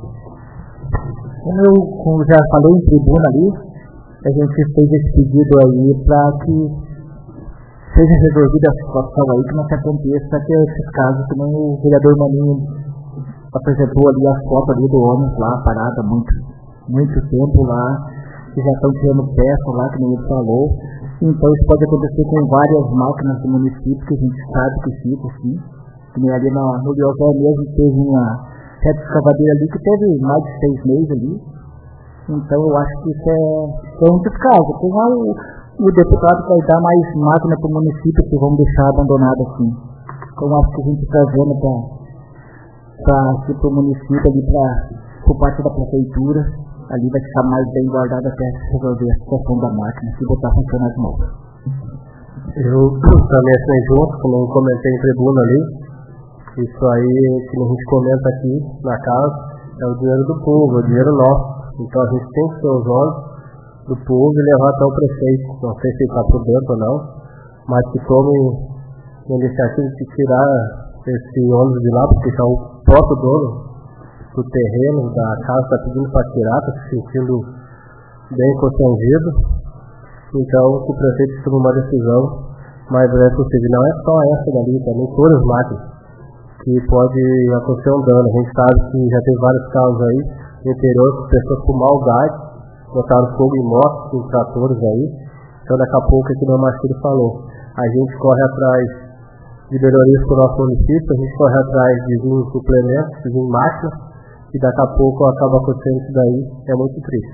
Como já falei em tribuna ali, a gente fez esse pedido aí para que seja resolvida a situação aí, que não se aconteça que esses casos também o vereador Maninho apresentou ali as fotos ali do ônibus lá, parada muito tempo lá, que já estão tirando peça lá, que nem ele falou. Então isso pode acontecer com várias máquinas do município, que a gente sabe que fica assim, que nem ali no Liozé mesmo teve uma reta escavadeira ali que teve mais de 6 meses ali. Então eu acho que isso é um descaso. Tem o deputado vai dar mais máquina para o município que vão deixar abandonado assim. Então acho que a gente está vendo para o município ali por parte da prefeitura, ali vai ficar mais bem guardado até resolver a situação da máquina e botar a funcionar de novo. Eu também estou junto, como eu comentei em tribuna ali. Isso aí que a gente comenta aqui na casa é o dinheiro do povo, é o dinheiro nosso. Então a gente tem que ter os olhos do povo e levar até o prefeito. Não sei se ele está por dentro ou não, mas que tome a iniciativa de tirar esse ônibus de lá, porque já o próprio dono do terreno, da casa, está pedindo para tirar, está se sentindo bem constrangido. Então que o prefeito tome uma decisão mais breve possível. Não é só essa dali, também todas as máquinas que pode acontecer um dano. A gente sabe que já teve vários casos aí no interior, com pessoas com mau gás, botaram fogo em motos, em tratores aí. Então daqui a pouco, aqui no Marcelo falou, a gente corre atrás de melhorias para o nosso município, a gente corre atrás de vir suplementos, de vir máquinas, e daqui a pouco acaba acontecendo isso daí, é muito triste.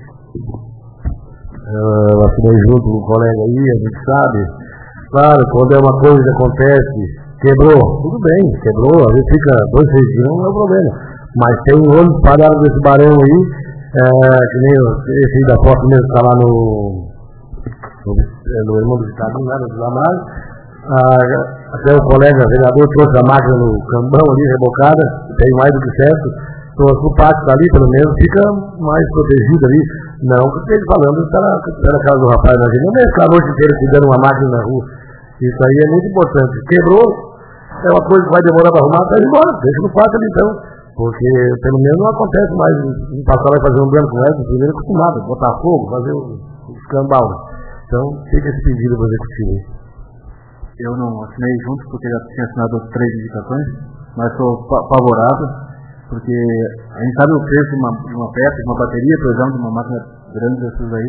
Eu assinei junto com o colega aí, a gente sabe, claro, quando é uma coisa que acontece, quebrou, tudo bem, quebrou, às vezes fica 2, 3 dias, não é problema. Mas tem um ônibus parado nesse barão aí, Que nem esse da foto mesmo está lá no Irmão do Estado, lá no Lamar. Até o colega vereador trouxe a máquina no cambão ali, rebocada, tem mais do que certo. Então, o pátio ali, pelo menos, fica mais protegido ali. Não, porque ele falando, está na casa do rapaz, mas ele não vai ficar a noite inteira cuidando uma máquina na rua. Isso aí é muito importante. Quebrou, é uma coisa que vai demorar para arrumar, está embora, deixa no pátio ali então. Porque pelo menos não acontece mais passar lá e fazer um dano com ela, primeiro acostumado, botar fogo, fazer o escambau. Então, fica esse pedido para o executivo aí. Eu não assinei junto porque já tinha assinado 3 indicações, mas sou favorável, porque a gente sabe o preço de uma peça, de uma bateria, por exemplo, de uma máquina grande dessas aí.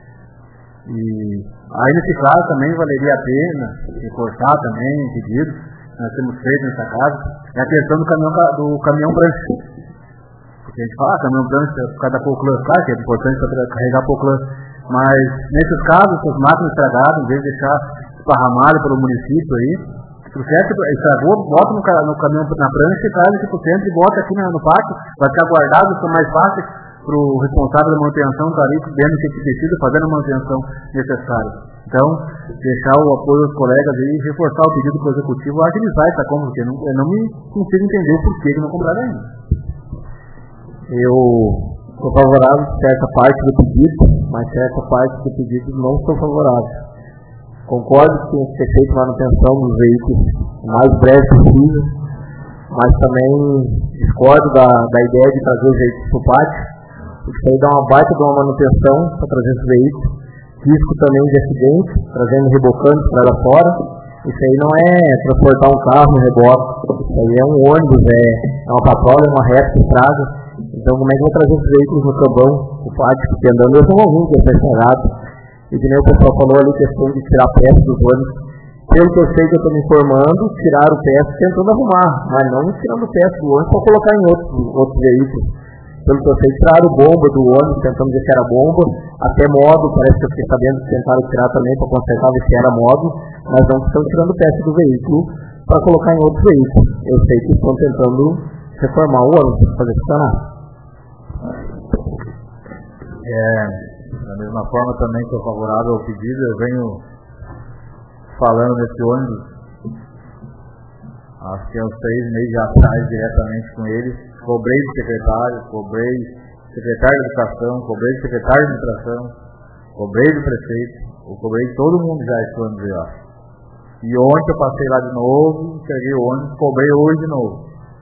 E aí nesse caso também valeria a pena reforçar também o pedido, nós temos feito nessa casa, é a questão do caminhão branco. Porque a gente fala, caminhão branco por causa da Poclã, claro que é importante para carregar a Poclã, mas nesses casos, essas máquinas estragadas, em vez de deixar esparramado pelo município aí, se o chefe estragou, bota no caminhão na prancha e traz aqui pro centro e bota aqui no pátio, vai ficar guardado, fica mais fácil para o responsável da manutenção estar ali vendo o que precisa, fazendo a manutenção necessária. Então, deixar o apoio aos colegas aí e reforçar o pedido do executivo, agilizar essa compra, porque eu não me consigo entender o porquê que não compraram ainda. Eu sou favorável a certa parte do pedido, mas certa parte do pedido não sou favorável. Concordo que tem que ser feita manutenção dos veículos o mais breve possível, mas também discordo da ideia de trazer os veículos para o pátio, porque isso aí dá uma baita de uma manutenção para trazer esses veículos, risco também de acidente, trazendo rebocantes para lá fora. Isso aí não é transportar um carro no reboque, isso aí é um ônibus, é uma patrola, é uma reta que estraga. Então como é que eu vou trazer esses veículos no cambão, no pátio, porque andando eles não vão vir, que é estragado. E que nem o pessoal falou ali, questão de tirar peças dos ônibus. Pelo que eu sei que eu estou me informando, tiraram peças tentando arrumar, mas não tirando peças do ônibus para colocar em outros veículos. Pelo que eu sei, tiraram bomba do ônibus, tentando ver se era bomba, até módulo, parece que eu fiquei sabendo que tentaram tirar também para consertar ver se era módulo, mas não estão tirando peças do veículo para colocar em outros veículos. Eu sei que estão tentando reformar o ônibus para fazer funcionar. Da mesma forma também sou favorável ao pedido, eu venho falando desse ônibus, acho que há uns 3 meses atrás, diretamente com eles, cobrei do secretário, cobrei do secretário de educação, cobrei do secretário de administração, cobrei do prefeito, eu cobrei todo mundo já esse ônibus já. E ontem eu passei lá de novo, peguei o ônibus, cobrei hoje de novo.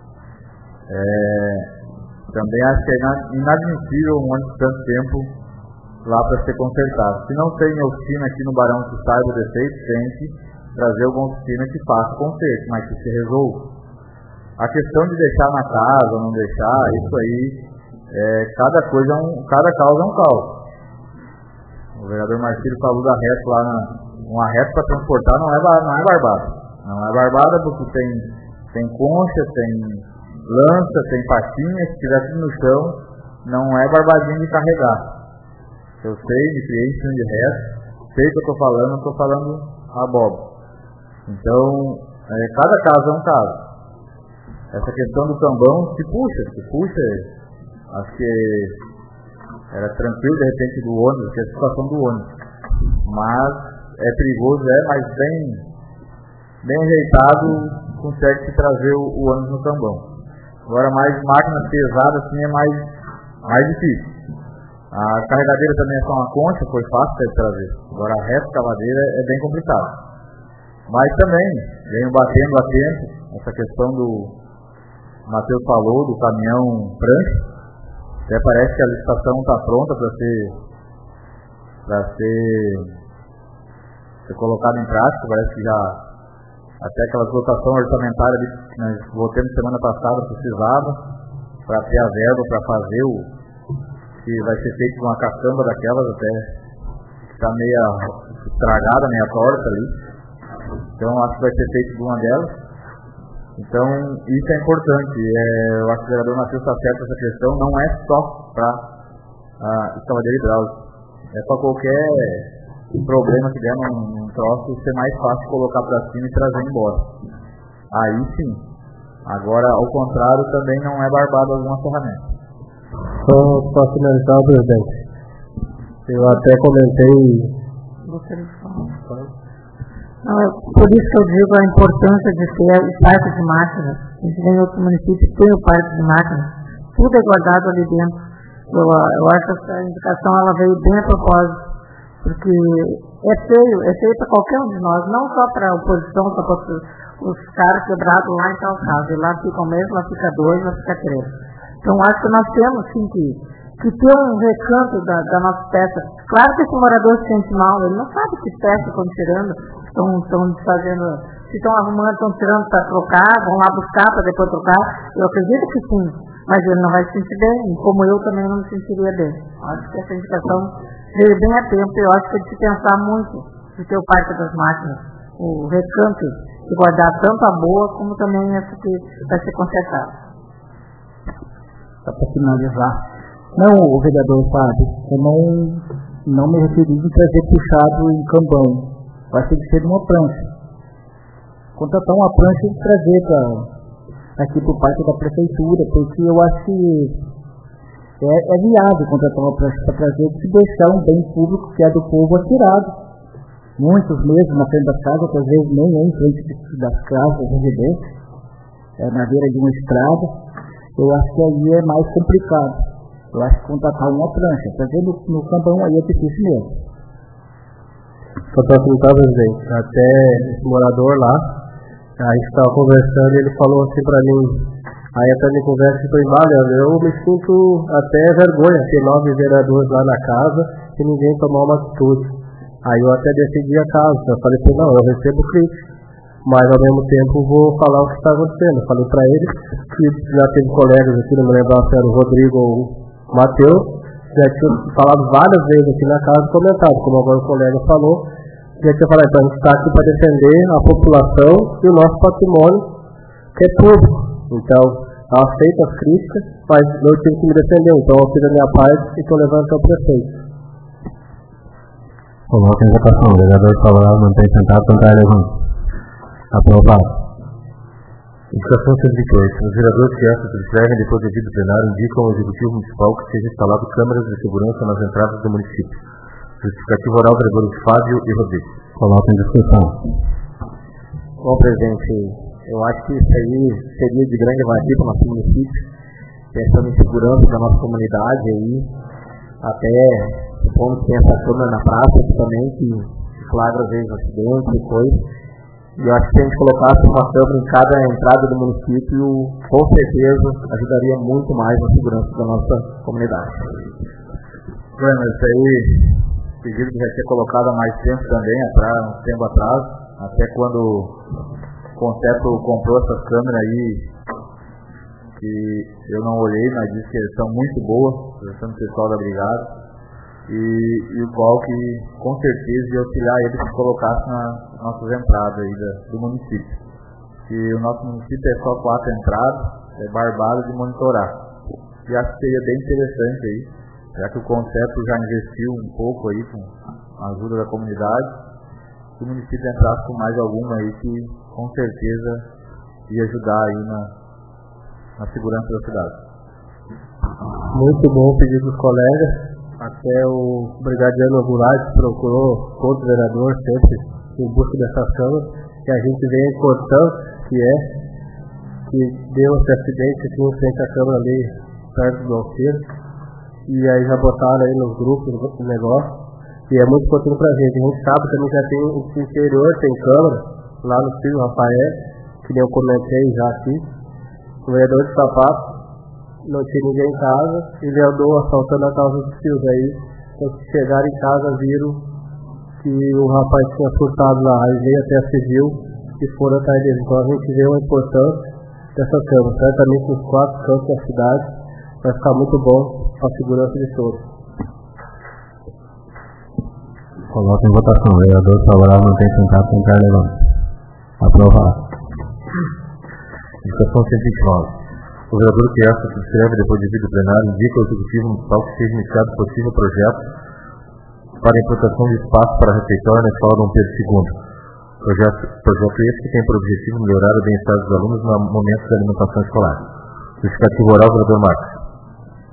Também acho que é inadmissível um ônibus tanto tempo lá para ser consertado. Se não tem oficina aqui no Barão que saiba o defeito, tem que trazer alguma oficina que faça o conserto, mas que se resolva. A questão de deixar na casa ou não deixar, isso aí, cada causa é um caos. O vereador Marcílio falou da reta lá, uma reta para transportar não é barbada. Não é barbada porque tem concha, tem lança, tem patinha, se tiver tudo no chão, não é barbadinho de carregar. Eu sei de cliente de resto, sei que eu estou falando, não estou falando abóbora. Então, cada caso é um caso. Essa questão do cambão se puxa, acho que era tranquilo de repente do ônibus, que é a situação do ônibus. Mas é perigoso, mas bem ajeitado, consegue se trazer o ônibus no cambão. Agora mais máquinas pesadas assim é mais difícil. A carregadeira também é só uma concha, foi fácil de trazer. Agora a reta cavadeira é bem complicado. Mas também, venho batendo a tempo, essa questão do Matheus falou, do caminhão prancha. Até parece que a licitação está pronta para ser colocada em prática, parece que já até aquela votação orçamentária que nós votamos semana passada precisava para ter a verba para fazer que vai ser feito uma caçamba daquelas até que está meia estragada, meia torta ali. Então acho que vai ser feito de uma delas. Então isso é importante. Eu acho que o vereador Matheus está certo essa questão, não é só para a escavadeira hidráulica. É para qualquer problema que der num troço ser mais fácil colocar para cima e trazer embora. Aí sim. Agora, ao contrário, também não é barbado alguma ferramenta. Só finalizar, presidente. Eu até comentei. Não, por isso que eu digo a importância de ter o parque de máquinas. A gente vem em outros municípios, tem o parque de máquinas. Tudo é guardado ali dentro. Eu acho que essa indicação ela veio bem a propósito, porque é feio para qualquer um de nós, não só para a oposição, só para os caras quebrados lá em tal caso. E lá ficam mesmo, lá fica 2, lá fica 3. Então acho que nós temos sim que ter um recanto da nossa peça. Claro que esse morador se sente mal, ele não sabe que peça estão tirando, estão fazendo, se estão arrumando, estão tirando para trocar, vão lá buscar para depois trocar. Eu acredito que sim, mas ele não vai se sentir bem, como eu também não me sentiria bem. Acho que essa indicação veio bem a tempo, eu acho que é de se pensar muito de ter o parque das máquinas, o recanto, de guardar tanto a boa como também essa que vai ser consertada. Só para finalizar. Não, o vereador Fábio, eu não me referi em trazer puxado em cambão. Vai ter que ser uma prancha. Contratar uma prancha e trazer aqui para o parque da prefeitura, porque eu acho que é viável contratar uma prancha para trazer e deixar um bem público que é do povo atirado. Muitos mesmo na frente das casas, que às vezes nem é em frente das casas, das residências, na beira de uma estrada. Eu acho que aí é mais complicado. Eu acho que contratar uma prancha, trazer no cambão aí é difícil mesmo. Só para contar, presidente, até esse morador lá, a gente estava conversando e ele falou assim para mim, aí até me conversa e falei, olha, eu me sinto até vergonha ter 9 vereadores lá na casa e ninguém tomar uma atitude. Aí eu até decidi a casa, eu falei, não, eu recebo crítica, mas ao mesmo tempo vou falar o que está acontecendo. Eu falei para ele que já teve colegas aqui, não me lembro se era o Rodrigo ou o Matheus, já tinha falado várias vezes aqui na casa, comentado, como agora o colega falou, já tinha falado, então a gente está aqui para defender a população e o nosso patrimônio, que é público. Então, eu aceito as críticas, mas eu tive que me defender, então eu fiz a minha parte e estou levando ao prefeito. Coloca em votação. O vereador favorável mantém sentado, cantar levando. Aprovado. Indicação 128. Os vereadores que esta subscrevem depois do devido plenário indicam ao Executivo Municipal que seja instalado câmeras de segurança nas entradas do município. Justificativo oral, vereadores Fábio e Rodrigo. Coloca em discussão. Bom, presidente, eu acho que isso aí seria de grande valia para o nosso município, pensando em segurança da nossa comunidade aí, até como tem essa câmera na praça também, que flagra às vezes acidentes e coisas. E eu acho que se a gente colocasse uma câmera em cada entrada do município, com certeza ajudaria muito mais na segurança da nossa comunidade. Bueno, isso aí, pedido que já tinha colocado há mais tempo também, um tempo atrás, até quando o Conceito comprou essas câmeras aí, que eu não olhei, mas disse que são muito boas, são do pessoal da brigada, e o qual que com certeza ia auxiliar eles que colocassem nas nossas entradas aí do município. E o nosso município é só 4 entradas, é barbado de monitorar. E acho que seria bem interessante aí, já que o Conceito já investiu um pouco aí com a ajuda da comunidade, que o município entrasse com mais alguma aí que com certeza ia ajudar aí na segurança da cidade. Muito bom o pedido dos colegas. Até o brigadiano Goulart procurou todo vereador sempre em busca dessas câmeras, e a gente vê a importância que deu esse acidente aqui em frente à câmera ali perto do Alcir, e aí já botaram aí nos grupos o negócio, e é muito importante pra gente. A gente sabe que também já tem o interior, tem câmera lá no Filho Rafael, que nem eu comentei já aqui, o vereador de Sapato não tinha ninguém em casa, ele andou assaltando a casa dos fios. Aí, quando chegaram em casa, viram que o rapaz tinha furtado lá, aí veio até a civil e foram atrás dele. Então a gente vê a importância dessa câmera. Certamente nos 4 cantos da cidade vai ficar muito bom para a segurança de todos. Coloca em votação. O vereador favorável mantém sentado, cantar levando. Aprovado. Indicação 129. O vereador que esta subscreve depois de devido plenário indica ao Executivo Municipal que seja iniciado possível projeto para a implantação de espaço para refeitório na escola Dom Pedro II. Projeto esse que tem por objetivo melhorar o bem-estar dos alunos no momento da alimentação escolar. Justificativo oral, vereador Marcos.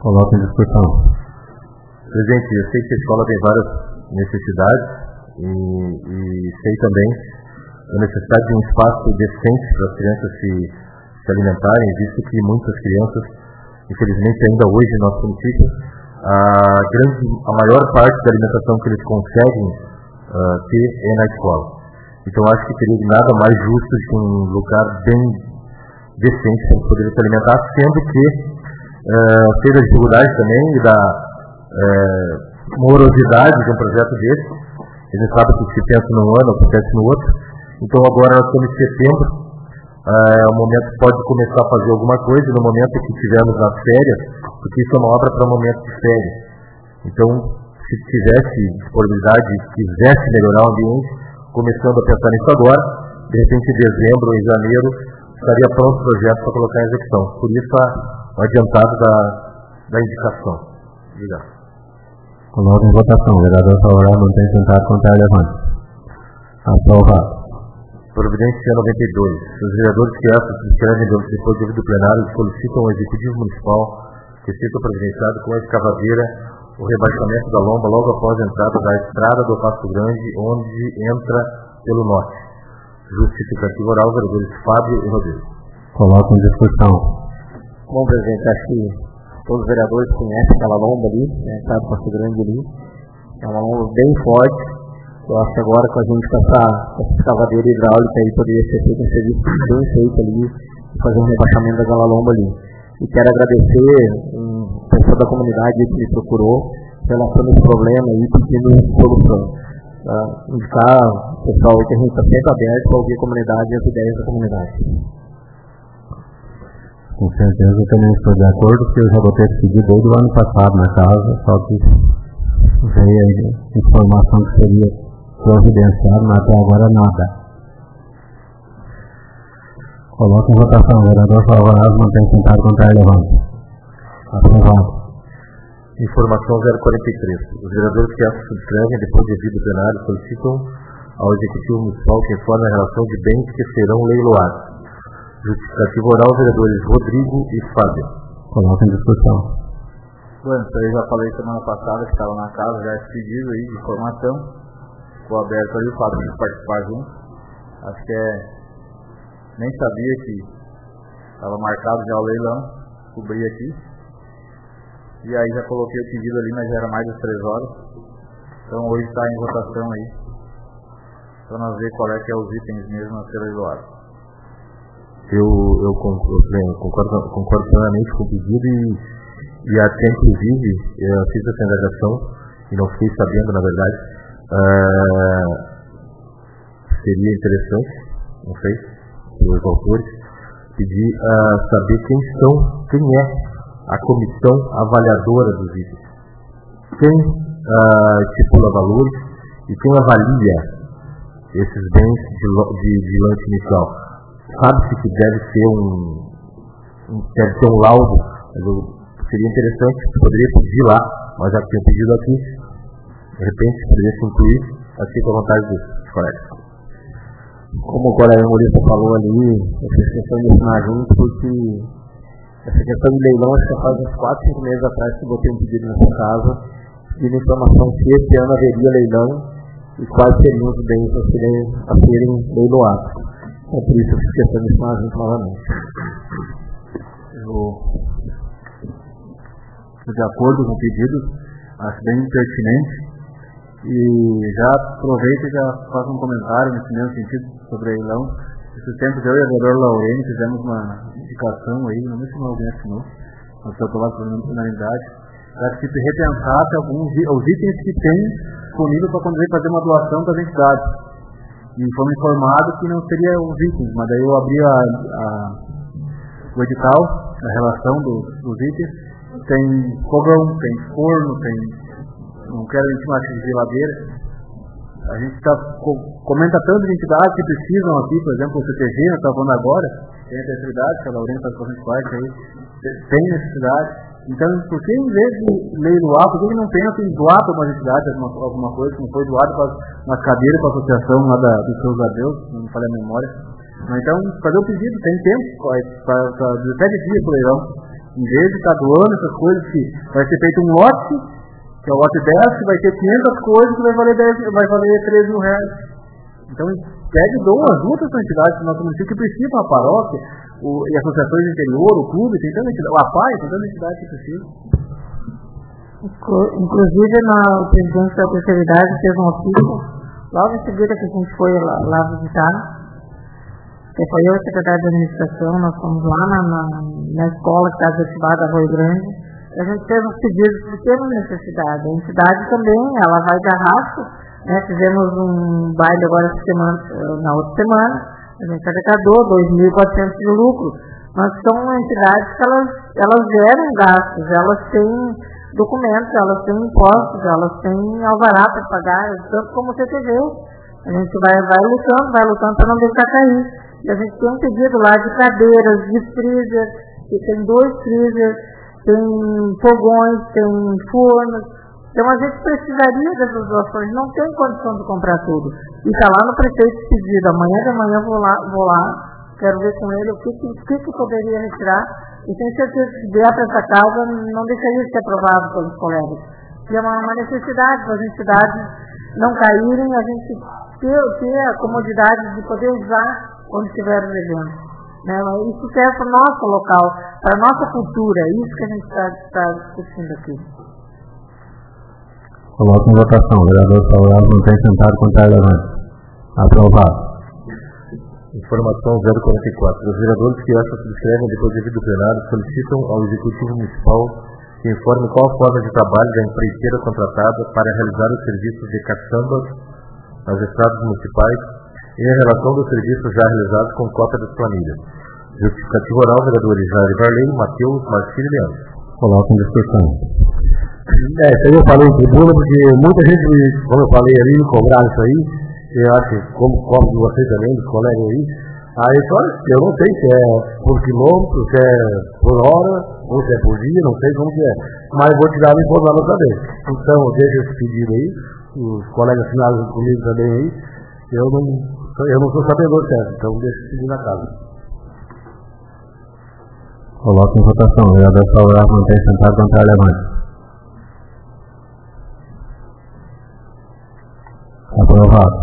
Coloca em discussão. Presidente, eu sei que a escola tem várias necessidades e sei também a necessidade de um espaço decente para as crianças se alimentarem, visto que muitas crianças, infelizmente ainda hoje no nosso município, a maior parte da alimentação que eles conseguem ter é na escola. Então acho que teria nada mais justo que um lugar bem decente para eles poderem se alimentar, sendo que teve a dificuldade também e da morosidade de um projeto desse. Eles sabem que se pensa num ano, acontece no outro. Então agora nós estamos em setembro, é um momento que pode começar a fazer alguma coisa no momento que tivermos nas férias, porque isso é uma obra para momento de férias. Então, se tivesse disponibilidade, quisesse melhorar o ambiente, começando a pensar nisso agora, de repente em dezembro ou em janeiro, estaria pronto o projeto para colocar em execução. Por isso, o adiantado da indicação. Obrigado. Coloca em votação. Vereador favorável, mantém sentado, contrário, levante. Aprovado. Providência 92. Os vereadores que se inscrevem depois do plenário solicitam ao Executivo Municipal que seja providenciado com a escavadeira o rebaixamento da lomba logo após a entrada da estrada do Passo Grande, onde entra pelo norte. Justificativo oral, vereadores Fábio e Rodrigo. Coloca em discussão. Bom, presidente, acho que todos os vereadores conhecem aquela lomba ali, né, estrada do Passo Grande ali. É uma lomba bem forte. Eu acho que agora com a gente com essa escavadeira hidráulica aí poderia ser feito um serviço bem feito ali, fazer um rebaixamento daquela lomba ali. E quero agradecer a pessoa da comunidade que me procurou, relatando esse problema e pedindo solução. Indicar o pessoal que a gente está sempre aberto para ouvir a comunidade e as ideias da comunidade. Com certeza eu também estou de acordo, porque eu já botei esse pedido desde o ano passado na casa, só que veio a informação que seria providenciado, mas até agora nada. Coloca em votação. Vereador favorável, mantém sentado, contrário, levante. Aprovado. Informação 043. Os vereadores que se subscrevem depois de devido plenário solicitam ao Executivo Municipal que informe a relação de bens que serão leiloados. Justificativo oral, vereadores Rodrigo e Fábio. Coloca em discussão. Bueno, eu já falei semana passada que estava na casa, já esse pedido aí de informação. Ficou aberto ali o fato de participar junto. Acho que nem sabia que estava marcado já o leilão, cobri aqui. E aí já coloquei o pedido ali, mas já era mais das 3 horas. Então hoje está em votação aí. Para nós ver qual é que é os itens mesmo a ser leiloado. Eu concordo plenamente com o pedido e até inclusive eu fiz essa indagação e não fiquei sabendo, na verdade. Seria interessante, não sei, os autores, pedir saber quem é a comissão avaliadora dos itens. Quem estipula valores e quem avalia esses bens de lanche inicial. Sabe-se que deve ser um laudo, mas seria interessante, poderia pedir lá, mas já que tinha pedido aqui, de repente poderia se incluir, assim com a vontade dos colegas. Como o colega Maurício falou ali, eu fiz questão de ensinar junto, porque essa questão de leilão, acho que faz uns 4, 5 meses atrás que eu botei um pedido nessa casa, pedindo informação se esse ano haveria leilão e quais seriam os bens a serem leiloados. É por isso que eu fiz questão de ensinar junto novamente. Eu estou de acordo com o pedido, acho bem pertinente. E já aproveito e já faço um comentário nesse mesmo sentido sobre a leilão. Esses tempos eu e a vereadora Laurene fizemos uma indicação aí, não sei se alguém assinou, mas eu estou lá por unanimidade, para que se repensasse os itens que tem disponível para quando vem fazer uma doação das entidades. E fomos informados que não seria os itens, mas daí eu abri o edital, a relação dos itens, tem fogão, tem forno, tem... não quero chamar de geladeira. A gente comenta tantas entidades que precisam aqui, por exemplo, o CTG, nós estamos falando agora, tem a terceira que a Laurene faz bastante parte aí, tem necessidade. Então, por que em vez de leiloar, por que não pensa em doar para uma entidade alguma coisa, que não foi doado para uma cadeira para a associação lá dos seus adeus, não me falei a memória. Mas, então, fazer o pedido, tem tempo, para 17 dias para o leilão. Em vez de estar doando essas coisas, que vai ser feito um lote, que é o lote 10, que vai ter 500 coisas, que vai valer 13 mil reais. Então, pede e doa, junta as entidades do nosso município que precisam, a paróquia, e associações do interior, o clube, tem tanta entidade, o APAI, tem tanta entidade que precisa. Inclusive, o presidente da terceira idade fez um ofício, logo em seguida que a gente foi lá visitar, que foi eu, secretário de administração, nós fomos lá na escola que está desativada, Arroio Grande, e a gente fez uns pedidos porque temos necessidade. A entidade também, ela vai de arrasto, né? Fizemos um baile agora na outra semana, a gente arrecadou 2.400 de lucro, mas são entidades que elas geram gastos, elas têm documentos, elas têm impostos, elas têm alvará para pagar, tanto como o CTV. A gente vai lutando para não deixar cair. E a gente tem um pedido lá de cadeiras, de freezer, que tem 2 freezers, tem fogões, tem fornos. Então a gente precisaria dessas doações, não tem condição de comprar tudo. E está lá no prefeito pedido, amanhã de manhã vou lá, quero ver com ele o que poderia retirar. E tenho certeza que se vier para essa casa, não deixaria de ser aprovado pelos colegas. E é uma necessidade das entidades não caírem, a gente ter a comodidade de poder usar quando estiver no evento. Né? Isso serve para o nosso local, para a nossa cultura, é isso que a gente está discutindo aqui. Coloco em votação. O vereador favorável não tem sentado contrário levante. Aprovado. Informação 044. Os vereadores que esta subscrevem depois de devido plenário solicitam ao Executivo Municipal que informe qual a forma de trabalho da empreiteira contratada para realizar os serviços de caçambas nas estradas municipais e em relação dos serviços já realizados com cópia das planilhas. Justificativo oral, vereadores Jair Varley, Matheus, Marcílio e Leandro. Coloco em discussão. Isso aí eu falei em tribuna porque muita gente, como eu falei ali, me cobraram isso aí. Eu acho que, como de vocês também, dos colegas aí só, eu não sei se é por quilômetro, se é por hora, ou se é por dia, não sei como que é. Mas vou tirar a informação também. Então, deixa esse pedido aí, os colegas assinaram comigo também aí. Eu não sou sabedor certo, então deixa esse pedido na casa. Coloco em votação. O vereador favorável mantém sentado contrário levante. Aprovado.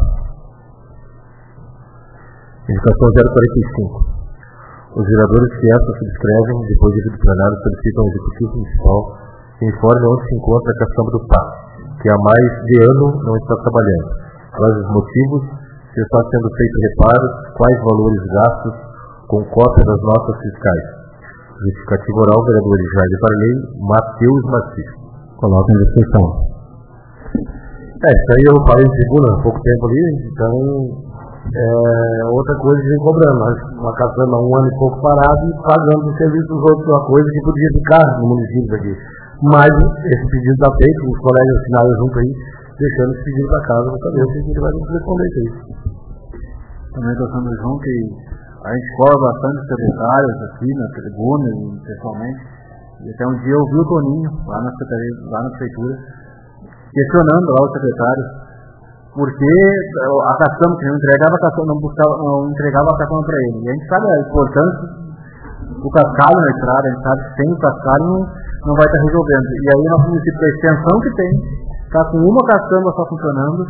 Indicação 045. Os vereadores que esta subscrevem, depois de devido plenário, solicitam ao Executivo Municipal que informe onde se encontra a caçamba do PAC, que há mais de ano não está trabalhando, quais os motivos, se está sendo feito reparos, quais valores gastos, com cópia das notas fiscais. Justificativo oral, vereadores Jair Varley, Matheus Martins. Coloca em discussão. Isso aí eu falei em tribuna há pouco tempo ali, então outra coisa que vem cobrando. Nós uma caçamba 1 ano e pouco parado e pagando o serviço dos outros, uma coisa que podia ficar no município aqui. Mas esse pedido está feito, os colegas assinaram junto aí, deixando esse pedido para casa, para saber se ele vai responder isso aí. Também estou falando junto e a gente cobra bastante secretários aqui na tribuna e pessoalmente. E até um dia eu vi o Toninho lá na secretaria, lá na prefeitura, questionando lá o secretário porque a caçamba que não entregava a caçamba, não entregava a caçamba para ele. E a gente sabe a importância do cascalho na estrada, a gente sabe que sem o cascalho não vai estar resolvendo. E aí nosso município, a extensão que tem, está com uma caçamba só funcionando,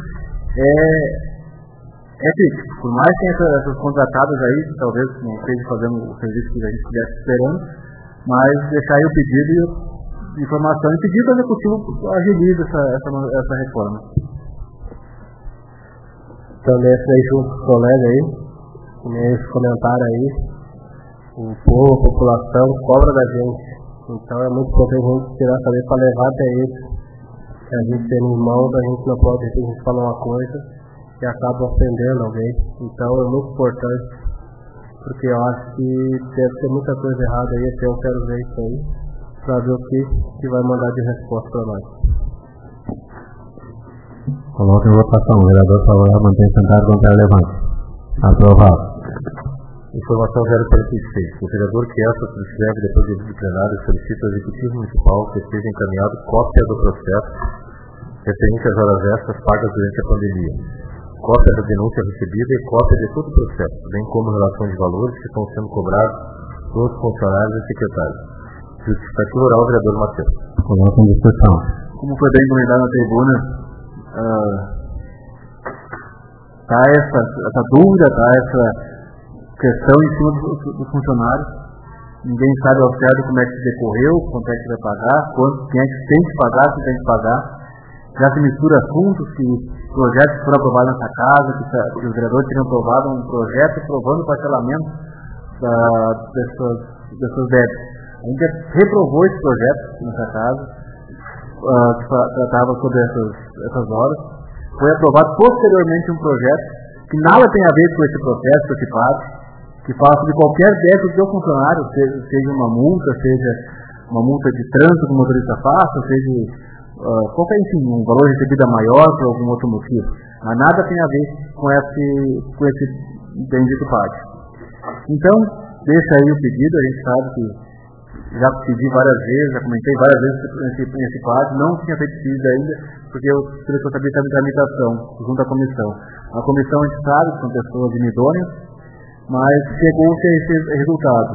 é crítico. Por mais que tenha essas contratadas aí, que talvez não esteja fazendo o serviço que a gente estivesse esperando, mas deixar aí o pedido de informação e pedir para o Executivo agilize essa reforma. Também aí junto com os colegas aí, esse comentário aí, o povo, a população cobra da gente. Então é muito importante a gente tirar saber para levar até eles. A gente tem irmãos, a gente não pode, a gente fala uma coisa que acaba ofendendo alguém. Então é muito importante, porque eu acho que deve ter muita coisa errada aí, até eu quero ver isso aí, para ver o que vai mandar de resposta para nós. Coloca em votação. O vereador favorável mantém sentado contrário levante. Aprovado. Informação 046. O vereador que esta subscreve depois do devido plenário solicita ao Executivo Municipal que seja encaminhado cópia do processo referente às horas extras pagas durante a pandemia, cópia da denúncia recebida e cópia de todo o processo, bem como relação de valores que estão sendo cobrados dos funcionários e secretários. Justificativa oral, vereador Matheus. Coloca em discussão. Como foi bem comentado na tribuna, tá essa dúvida, tá essa questão em cima dos funcionários. Ninguém sabe ao certo como é que se decorreu, quanto é que vai pagar, quem é que tem que pagar, se tem que pagar. Já se mistura assuntos, que projetos foram aprovados nessa casa, que os vereadores teriam aprovado um projeto aprovando o parcelamento dessas débitos. A gente reprovou esse projeto nessa casa, que tratava sobre essas horas. Foi aprovado posteriormente um projeto que nada tem a ver com esse processo, com esse PAD, que fala sobre qualquer débito do funcionário, seja uma multa de trânsito que o motorista faça, seja qualquer, enfim, um valor recebido maior por algum outro motivo. Mas nada tem a ver com esse bendito PAD. Então, deixa aí o pedido, a gente sabe que já pedi várias vezes, já comentei várias vezes nesse PAD, não tinha feito pedido ainda, porque eu tive responsabilidade de tramitação junto à comissão. A comissão, a gente sabe que são pessoas inidôneas, mas chegou-se a esse resultado.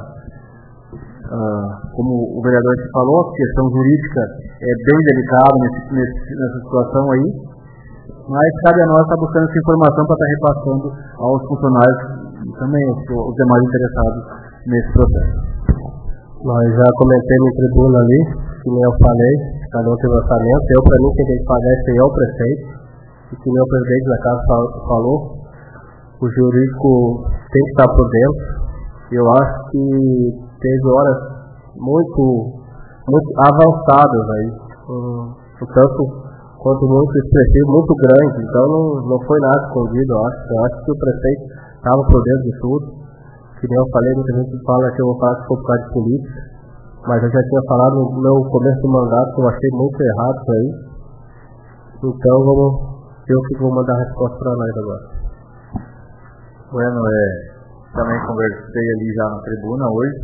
Como o vereador aqui falou, a questão jurídica é bem delicada nessa situação aí, mas cabe a nós estar buscando essa informação para estar repassando aos funcionários e também os demais interessados nesse processo. Nós já comentei no tribuna ali, que nem eu falei, cada um tem orçamento. Para mim, quem tem que pagar esse é o prefeito, e que nem o presidente da casa falou, o jurídico tem que estar por dentro. Eu acho que teve horas muito avançadas aí, tanto quanto muito expressivo, muito grande, então não foi nada escondido. Eu acho que o prefeito estava por dentro de tudo. Que nem eu falei, muita gente fala que eu vou falar que foi por causa de política, mas eu já tinha falado no meu começo do mandato que eu achei muito errado isso aí. Então eu que vou mandar a resposta para nós agora. Bueno, também conversei ali já na tribuna hoje,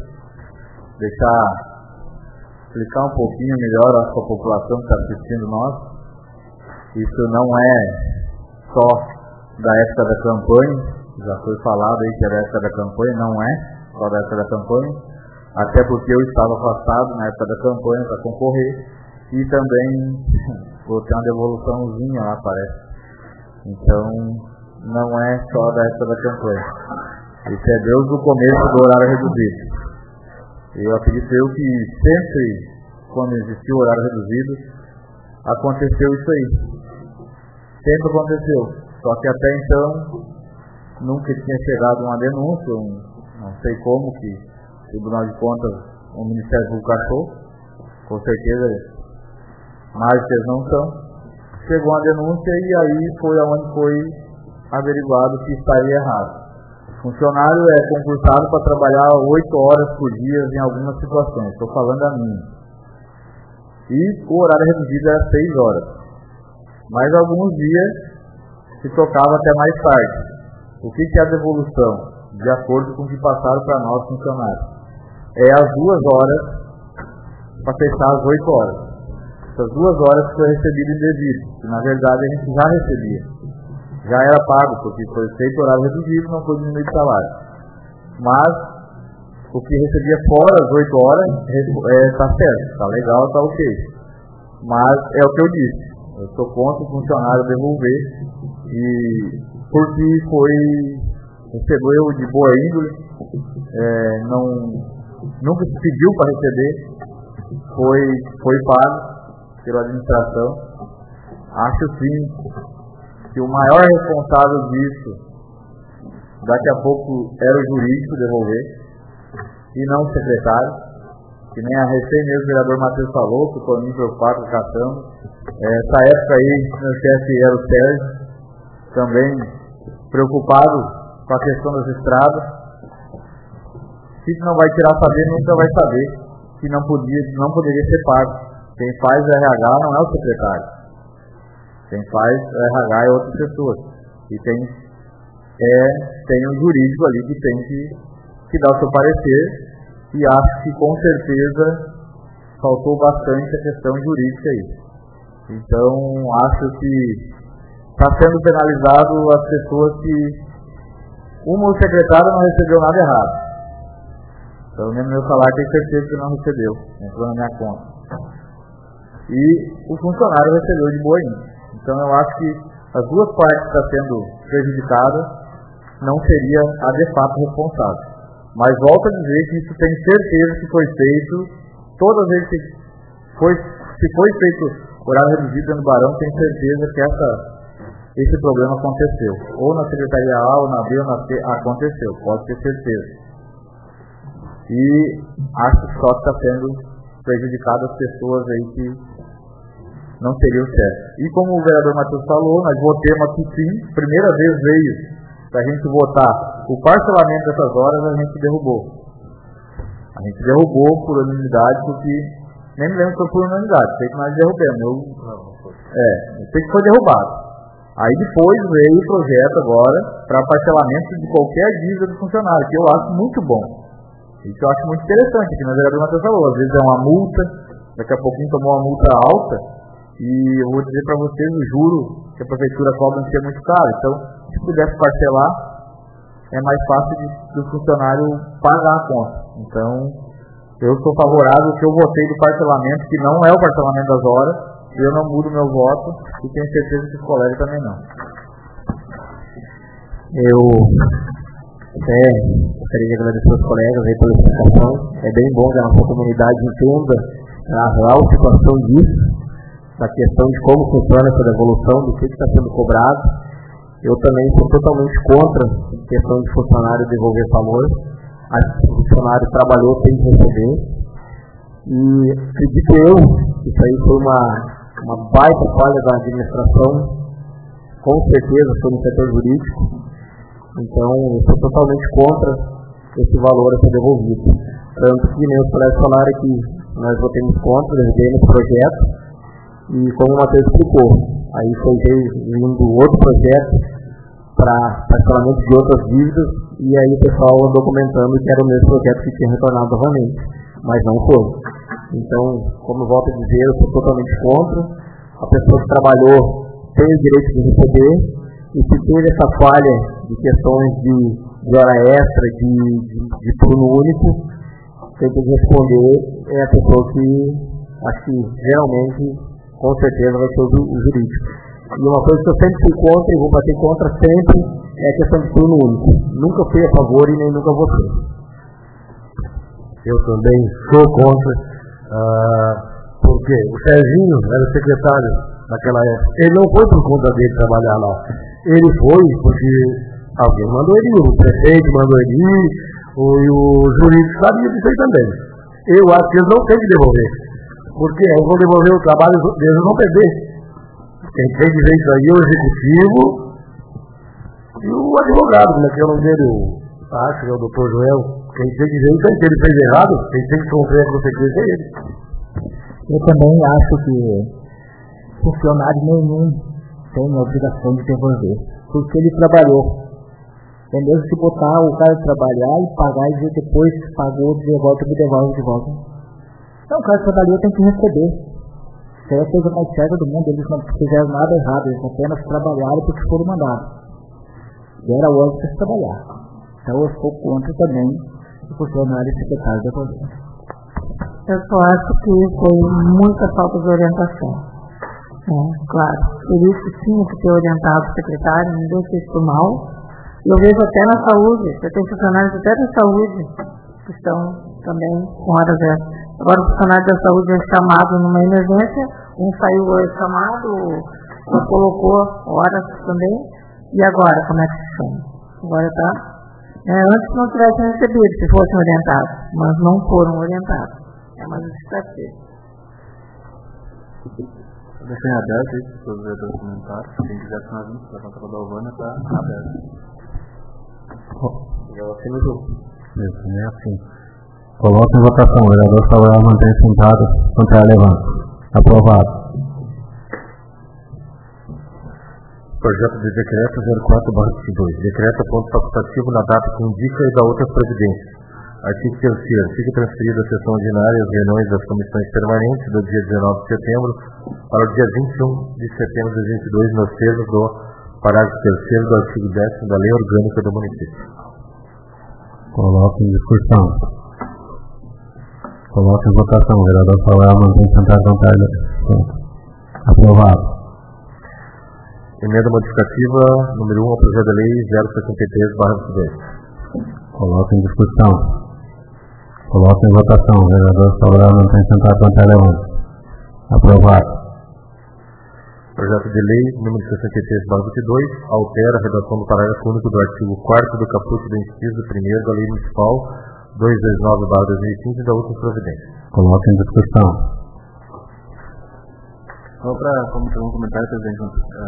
explicar um pouquinho melhor a população que está assistindo nós. Isso não é só da época da campanha, já foi falado aí que era da época da campanha, não é só da época da campanha, até porque eu estava afastado na época da campanha para concorrer e também vou ter uma devoluçãozinha lá, parece. Então, não é só da época da campanha. Isso é desde o começo do horário reduzido. Eu acredito que sempre, quando existiu o horário reduzido, aconteceu isso aí. Sempre aconteceu. Só que até então, nunca tinha chegado uma denúncia, não sei como que o Tribunal de Contas, o Ministério Público achou, com certeza mais vocês não são. Chegou uma denúncia e aí foi onde foi averiguado que estaria errado. O funcionário é concursado para trabalhar 8 horas por dia em algumas situações, estou falando a minha. E o horário reduzido era 6 horas. Mas alguns dias se tocava até mais tarde. O que é a devolução? De acordo com o que passaram para nós funcionários. É as 2 horas para fechar as 8 horas. Essas 2 horas que foi recebido indevido, que na verdade a gente já recebia. Já era pago, porque foi feito horário reduzido, não foi diminuído o salário. Mas o que recebia fora as 8 horas está certo, está legal, está ok. Mas é o que eu disse, eu sou contra o funcionário devolver, e porque recebeu de boa índole, nunca se pediu para receber, foi pago pela administração. Acho sim que o maior responsável disso, daqui a pouco, era o jurídico devolver, e não o secretário, que nem a recém mesmo o vereador Matheus falou, que foi muito preocupado com a caçamba. Essa época aí, meu chefe era o Sérgio, também preocupado com a questão das estradas. Se não vai tirar saber, nunca vai saber que não poderia ser pago. Quem faz o RH não é o secretário. Quem faz o RH é outras pessoas. E tem um jurídico ali que tem que dar o seu parecer, e acho que com certeza faltou bastante a questão jurídica aí. Então acho que está sendo penalizado as pessoas que o secretário não recebeu nada errado. Então, no meu salário, tenho certeza que não recebeu, entrou na minha conta. E o funcionário recebeu de boa índole. Então, eu acho que as duas partes que estão sendo prejudicadas não seria a de fato responsável. Mas volto a dizer que isso tem certeza que foi feito, todas as vezes que se foi feito horário reduzido no Barão, tenho certeza que esse problema aconteceu. Ou na Secretaria A, ou na B, ou na C, aconteceu, pode ter certeza. E acho que só está sendo prejudicado as pessoas aí que não seriam certas. E como o vereador Matheus falou, nós votamos aqui sim, primeira vez veio para a gente votar o parcelamento dessas horas, a gente derrubou. A gente derrubou por unanimidade, porque nem me lembro se foi por unanimidade, sei que nós derrubamos. Sei que foi derrubado. Aí depois veio o projeto agora para parcelamento de qualquer dívida do funcionário, que eu acho muito bom. Isso eu acho muito interessante, que na verdade o Matheus falou, às vezes é uma multa, daqui a pouquinho tomou uma multa alta, e eu vou dizer para vocês, o juro que a prefeitura cobra é muito caro. Então, se pudesse parcelar, é mais fácil do funcionário pagar a conta. Então, eu sou favorável que eu votei do parcelamento, que não é o parcelamento das horas, e eu não mudo meu voto, e tenho certeza que os colegas também não. Eu gostaria de agradecer aos colegas aí pela explicação. É bem bom que a nossa comunidade entenda a real situação disso, da questão de como funciona essa devolução, do que está sendo cobrado. Eu também sou totalmente contra a questão de funcionário devolver valor. Acho que o funcionário trabalhou, tem que receber. E acredito eu que isso aí foi uma baita falha da administração, com certeza foi no setor jurídico. Então, eu sou totalmente contra esse valor a ser devolvido. Tanto que nem os colegas falaram que nós votamos contra, derrubamos o projeto, e como o Matheus explicou, aí foi vindo outro projeto para parcelamento de outras dívidas, e aí o pessoal andou comentando que era o mesmo projeto que tinha retornado novamente, mas não foi. Então, como eu volto a dizer, eu sou totalmente contra. A pessoa que trabalhou tem o direito de receber, e se teve essa falha de questões de hora extra, de turno único, quem tem que responder é a pessoa que, acho que geralmente, com certeza vai ser o jurídico. E uma coisa que eu sempre fui contra e vou bater contra sempre é a questão de turno único. Nunca fui a favor e nem nunca vou ser. Eu também sou contra, porque o Serginho era secretário naquela época. Ele não foi por conta dele trabalhar lá. Ele foi porque alguém mandou ele ir, o prefeito mandou ele ir, e o jurídico sabia disso aí também. Eu acho que eles não têm que devolver. Porque eles vão devolver o trabalho, eles vão perder. Quem tem que ver isso aí é o executivo e o advogado, como é que é o nome dele? Acho que é o doutor Joel. Quem tem que ver isso aí, que ele fez errado, quem tem que sofrer a consequência é ele. Eu também acho que funcionário nenhum tem a obrigação de devolver, porque ele trabalhou. Entendeu? Se botar o cara trabalhar e pagar e ver depois que pagou, me devolve de volta. Então o cara trabalhou, tem que receber. Isso é a coisa mais certa do mundo. Eles não fizeram nada errado, eles apenas trabalharam porque foram mandados. E era hoje para trabalhar. Então eu sou contra também o funcionário e secretário da governo. Eu só acho que foi muita falta de orientação. Claro, por isso tinha que ter orientado o secretário, ninguém fez por mal. Eu vejo até na saúde, você tem funcionários até da saúde que estão também com horas extras. Agora o funcionário da saúde é chamado numa emergência, saiu chamado, colocou horas também, e agora como é que se chama? Agora está. Antes não tivessem recebido, se fossem orientados, mas não foram orientados. É uma justificativa. Deixem aberto aí, se todos os comentários. Quem quiser que nós vamos para a conta da Alvânia, está aberto. Eu assino junto. Isso, é assim. Coloca em votação. O vereador favorável mantém sentado. Contrário, levanta. Aprovado. Projeto de decreto 04/22. Decreto ponto facultativo na data que indica e da outras providências. Artigo 3º. Fica transferido à sessão ordinária as reuniões das comissões permanentes do dia 19 de setembro para o dia 21 de setembro de 2022, nos termos do parágrafo 3º do artigo 10º da Lei Orgânica do Município. Coloca em discussão. Coloque em votação. O vereador Samuel mantém sentado com tarde. Aprovado. Emenda modificativa número 1 ao projeto de lei 063/22. Coloque em discussão. Coloque em votação. O vereador Samuel mantém sentado com tarde. Aprovado. Projeto de lei número 63/22 altera a redação do parágrafo único do artigo 4º do caput do inciso 1º da Lei Municipal 229/2015 e da outras providências. Coloque em discussão. Só para fazer um comentário, presidente,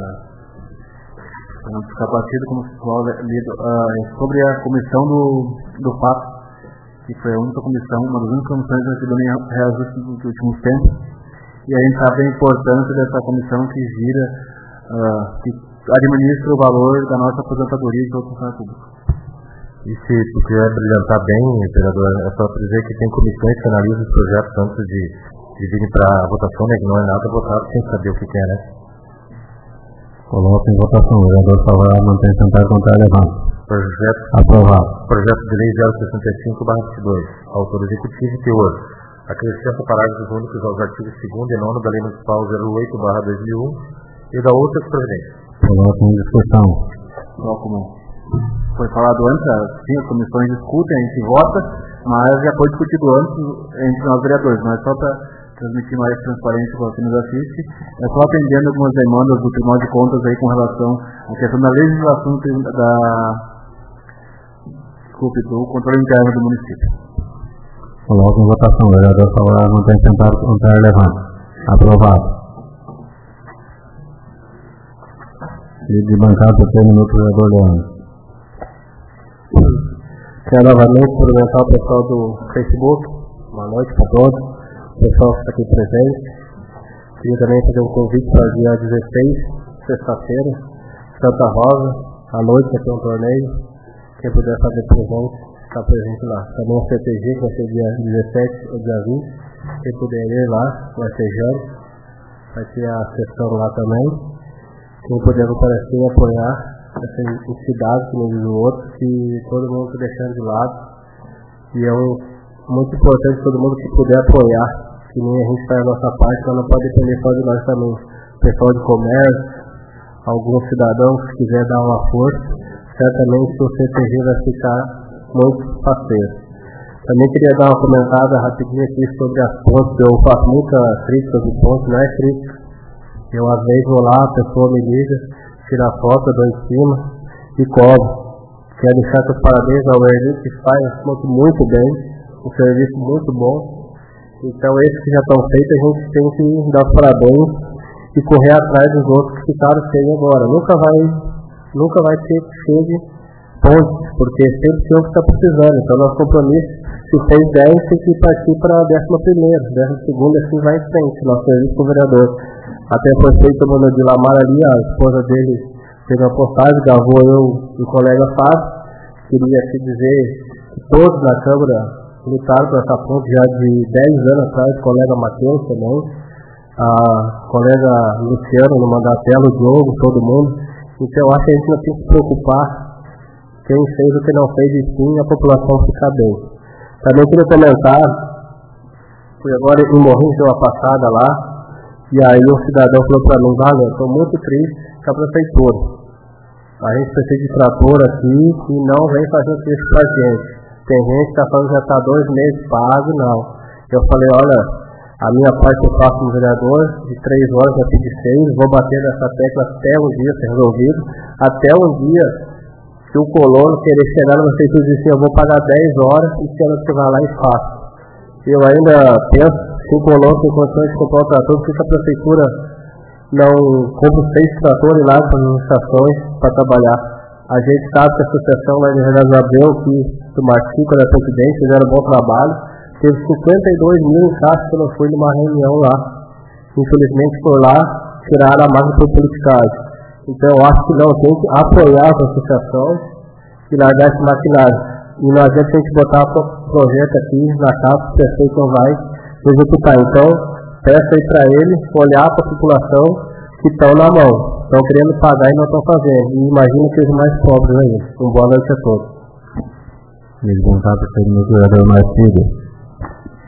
ficar batido como se sobre a comissão do PAP, que foi a única comissão, uma das únicas comissões que recebeu em reajuste nos últimos tempos. E a gente sabe a importância dessa comissão que gira, que administra o valor da nossa aposentadoria e de outros funcionários públicos. E se puder brilhantar bem, vereador, é só dizer que tem comissões que analisam os projetos antes de virem para a votação, né? Que não é nada votado sem saber o que é, né? Coloque em votação. O vereador Samuel mantém sentado com tarde. Projeto aprovado. Projeto de lei 065/22. Autor executivo e teor. Acrescenta parágrafos únicos aos artigos 2º e 9º da Lei Municipal 08/2001 e da outras providências. Coloque em discussão. Como foi falado antes, sim, as comissões discutem, a gente vota, mas já foi discutido antes entre nós vereadores, mas só para transmitir mais transparência para quem nos assiste, é só atendendo algumas demandas do Tribunal de Contas aí com relação à questão da legislação do controle interno do município. Coloque em votação. O vereador Samuel mantém sentado com tarde. Aprovado. E de bancada por 3 minutos, o vereador Leandro. Quero novamente cumprimentar o pessoal do Facebook. Boa noite para todos. O pessoal que está aqui presente. Queria também fazer um convite para o dia 16, sexta-feira, Santa Rosa, à noite vai ter um torneio. Quem puder fazer presente, está presente lá. Também a CTG, que vai ser dia 17 ou dia 20. Quem puder ir lá, vai ser Jânio. Vai ter a sessão lá também. Quem puder comparecer e apoiar essa entidade, que não diz o outro, que todo mundo está deixando de lado. E é muito importante todo mundo que puder apoiar, que nem a gente faz a nossa parte, mas não pode depender só de nós também. O pessoal de comércio, alguns cidadãos que quiser dar uma força, certamente o CTG vai ficar muito parceiro. Também queria dar uma comentada rapidinho aqui sobre as pontes. Eu faço muita crítica de pontes, não é crítica. Eu às vezes vou lá, a pessoa me liga, tira a foto, dou em cima e cobro. Quero deixar os parabéns ao Erli, que faz muito bem, um serviço muito bom. Então esses que já estão feitos, a gente tem que dar os parabéns e correr atrás dos outros que ficaram sem agora. Nunca vai ter que chegue pontes, porque sempre tem um que está precisando. Então nosso compromisso, se fez 10, tem que partir para a 11ª, 12ª, assim vai em frente, nosso serviço com o vereador. Até foi feito o Mano de Lamar ali, a esposa dele fez uma postagem, gravou eu e o colega Fábio. Queria te dizer que todos na Câmara lutaram por essa ponte já de 10 anos atrás, o colega Matheus também, a colega Luciano no Mandatelo, o Diogo, todo mundo. Então eu acho que a gente não tem que se preocupar quem fez o que não fez, e sim a população ficar bem. Também queria comentar, fui agora em Morrinhos, deu uma passada lá, e aí um cidadão falou para mim: "Valeu, estou muito triste com a prefeitura. A gente precisa de trator aqui e não vem fazer isso para a gente. Tem gente que está falando que já está 2 meses pago, não." Eu falei: "Olha, a minha parte eu faço no vereador, de 3 horas aqui de 6, vou bater nessa tecla até um dia ser resolvido, até um dia que o colono querer chegar na prefeitura e dizer assim: eu vou pagar 10 horas e quero que você vá lá e faça." Eu ainda penso, se o colono tem condições de comprar o trator, por que a prefeitura não compra 6 tratores lá para as estações para trabalhar? A gente sabe que a associação lá de Renato Abreu, que do Marcinho, da Presidente, fizeram um bom trabalho, teve 52 mil em caixa que eu não fui numa reunião lá. Infelizmente por lá, tiraram a máquina por politicagem. Então eu acho que não tem que apoiar as associações e largar esse maquinário. E não adianta a gente botar o projeto aqui na casa, o prefeito não vai executar. Então, peço aí para ele olhar para a população que estão na mão, estão querendo pagar e não estão fazendo. E imagina que os mais pobres aí. Boa noite a todos. Vereador Marcílio.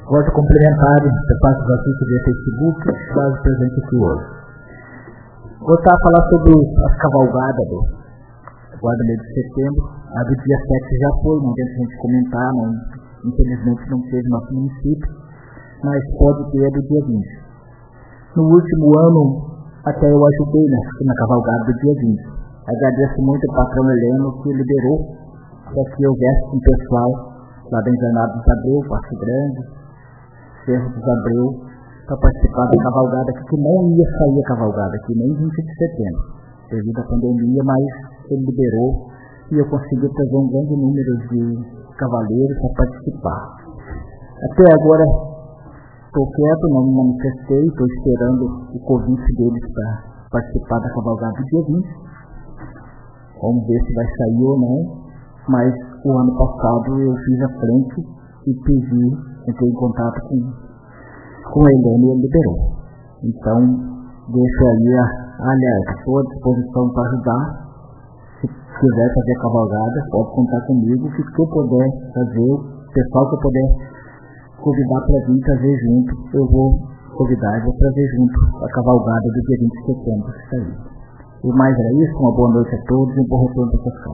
Gosto de cumprimentar a parte do assistente do Facebook e os presentes aqui hoje. Gostaria de falar sobre as cavalgadas agora do mês de setembro. A do dia 7 já foi, não tem a gente comentar, não, infelizmente não teve no nosso município, mas pode ter a do dia 20. No último ano, até eu ajudei na cavalgada do dia 20. Agradeço muito ao patrão Heleno que liberou para que houvesse um pessoal lá da Invernada dos Abreu, Passo Grande, Cerro dos Abreu, para participar da cavalgada aqui, que não ia sair a cavalgada aqui, nem 20 de setembro, devido à pandemia, mas ele liberou e eu consegui trazer um grande número de cavaleiros para participar. Até agora estou quieto, não me manifestei, estou esperando o convite deles para participar da cavalgada do dia 20. Vamos ver se vai sair ou não, mas o ano passado eu fiz a frente e entrei em contato com ele e ele liberou. Então, deixo aí estou à disposição para ajudar. Se quiser fazer a cavalgada, pode contar comigo, que eu puder fazer, o pessoal que eu puder convidar para vir trazer junto, eu vou convidar e vou trazer junto a cavalgada do dia 20 de setembro, que sair. E mais era isso, uma boa noite a todos e um bom retorno para vocês.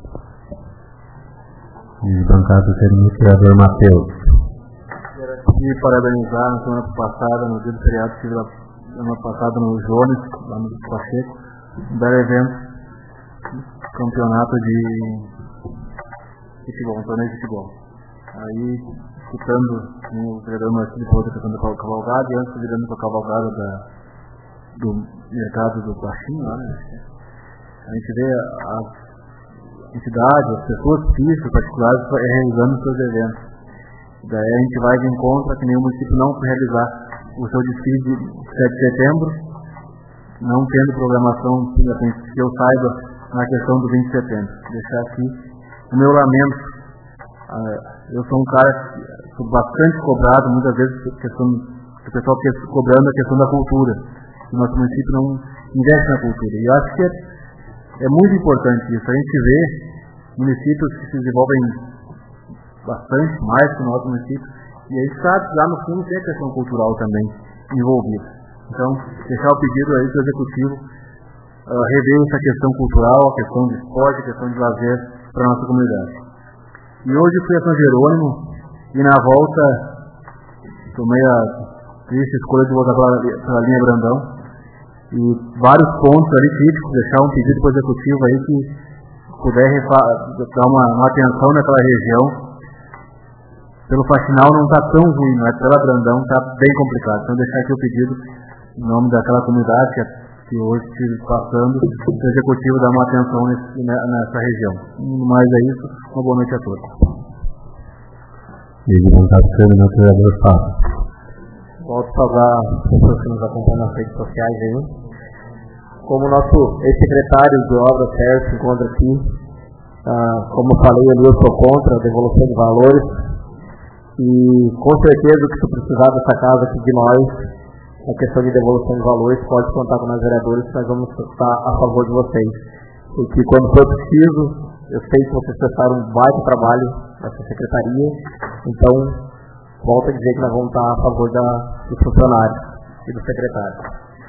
E bancada do vereador Matheus. Quero aqui parabenizar na semana passada, no dia do feriado, que tive na semana passada no Jones, lá no Pacheco, um belo evento, campeonato de futebol, um torneio de futebol. Aí, escutando o vereador Marcelo Pouso cantando a cavalgada, e antes virando para a cavalgada do mercado do Baixinho, lá, né? A gente vê as entidades, as pessoas físicas particulares realizando seus eventos. Daí a gente vai de encontro a que nenhum município não realizar o seu desfile de 7 de setembro, não tendo programação, que eu saiba, na questão do 20 de setembro. Deixar aqui o meu lamento. Eu sou um cara que sou bastante cobrado, muitas vezes o pessoal fica cobrando a questão da cultura. O nosso município não investe na cultura. E eu acho que é muito importante isso. A gente vê municípios que se desenvolvem bastante mais que o nosso município. E a gente sabe que lá no fundo tem a questão cultural também envolvida. Então, deixar o pedido aí para o Executivo rever essa questão cultural, a questão de esporte, a questão de lazer para a nossa comunidade. E hoje fui a São Jerônimo e na volta tomei a triste escolha de voltar pela linha Brandão. E vários pontos ali críticos, deixar um pedido para o Executivo aí que puder dar uma atenção naquela região. Pelo Faxinal não está tão ruim, mas pela Brandão está bem complicado. Então deixar aqui o pedido em nome daquela comunidade que hoje estive passando, o Executivo dar uma atenção nessa região. Mais é isso, uma boa noite a todos. E de vontade de ser o vereador Fábio. Volto a falar as pessoas que nos acompanham nas redes sociais aí. Como o nosso ex-secretário de obras, Sérgio, se encontra aqui, como eu falei ali, eu sou contra a devolução de valores. E com certeza que se precisar dessa casa aqui de nós, a questão de devolução de valores, pode contar com nós vereadores, nós vamos estar a favor de vocês. Porque quando for preciso, eu sei que vocês prestaram um baita trabalho nessa secretaria, então volto a dizer que nós vamos estar a favor dos funcionários e do secretário.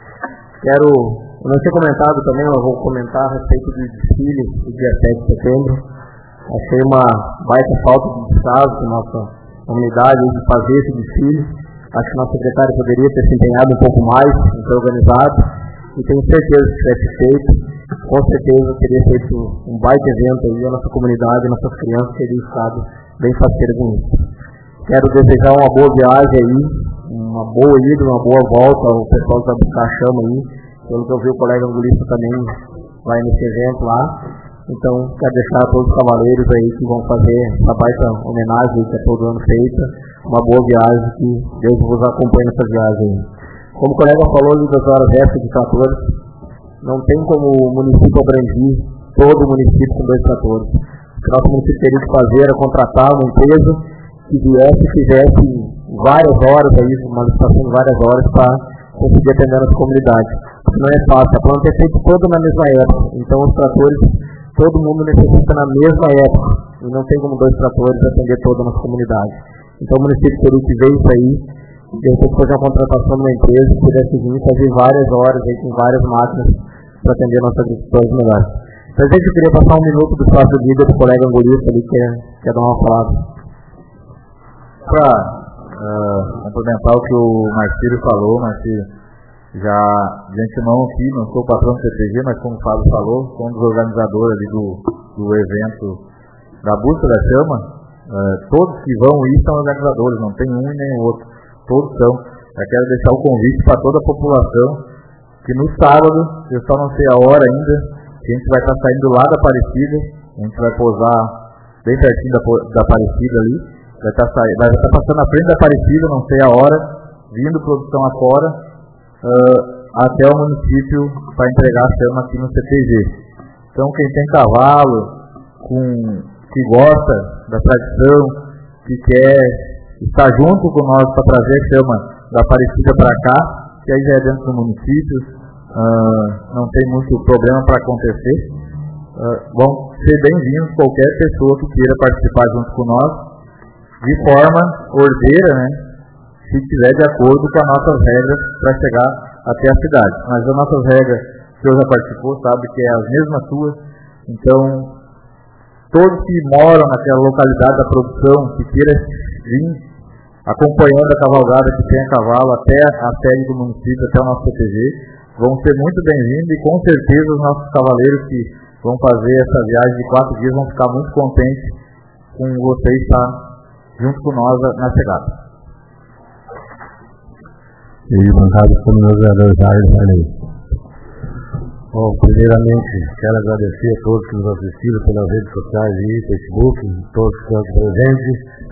Eu não tinha comentado também, mas vou comentar a respeito do desfile do dia 7 de setembro. Achei uma baita falta de descaso da nossa comunidade de fazer esse desfile. Acho que o nosso secretário poderia ter se empenhado um pouco mais em ser organizado, e tenho certeza que se tivesse feito, com certeza teria feito um baita evento aí, a nossa comunidade, as nossas crianças teriam estado bem faceiras com isso. Quero desejar uma boa viagem aí, uma boa ida, uma boa volta ao pessoal que vai buscar a chama aí. Pelo que eu vi, o colega angulista também vai nesse evento lá. Então, quero deixar a todos os cavaleiros aí que vão fazer essa baita homenagem que é todo ano feita, uma boa viagem, que Deus vos acompanhe nessa viagem aí. Como o colega falou ali das horas extras de tratores, não tem como o município abranger todo o município com 2 tratores. O que nosso município teria que fazer era contratar uma empresa que viesse e fizesse várias horas aí, uma licitação de várias horas para conseguir atender as comunidades. Porque não é fácil, a planta é feita toda na mesma época, então os tratores todo mundo necessita na mesma época, e não tem como 2 tratores atender toda a nossa comunidade. Então o município teria que ver isso aí, de repente fazer uma contratação de uma empresa que pudesse vir fazer várias horas aí com várias máquinas para atender nossos agricultores melhores. Presidente, eu queria passar um minuto do espaço líder do colega angolista ali, que quer dar uma palavra. Para complementar o que o Marcílio falou, Marcílio, já de antemão aqui, não sou o patrão do CTG, mas como o Fábio falou, sou um dos organizadores ali do evento da busca da chama. Todos que vão ir são organizadores, não tem um e nem o outro, todos são. Eu quero deixar o convite para toda a população, que no sábado, eu só não sei a hora ainda, que a gente vai estar saindo lá da Aparecida, a gente vai pousar bem pertinho da Aparecida ali, vai estar passando na frente da Aparecida, não sei a hora, vindo produção afora, até o município para entregar a chama aqui no CTG. Então quem tem cavalo, que gosta da tradição, que quer estar junto com nós para trazer a chama da Aparecida para cá, que aí já é dentro do município, não tem muito problema para acontecer. Vão ser bem-vindos qualquer pessoa que queira participar junto com nós, de forma ordeira, né, se estiver de acordo com as nossas regras para chegar até a cidade. Mas as nossas regras, o senhor já participou, sabe que é as mesmas suas, então todos que moram naquela localidade da produção, que queira vir acompanhando a cavalgada que tem a cavalo até a sede do município, até o nosso CTG, vão ser muito bem-vindos e com certeza os nossos cavaleiros que vão fazer essa viagem de 4 dias vão ficar muito contentes com você estar junto com nós na chegada. E bancada como meu vereador Jair falei. Bom, primeiramente quero agradecer a todos que nos assistiram pelas redes sociais e Facebook, todos que estão aqui presentes.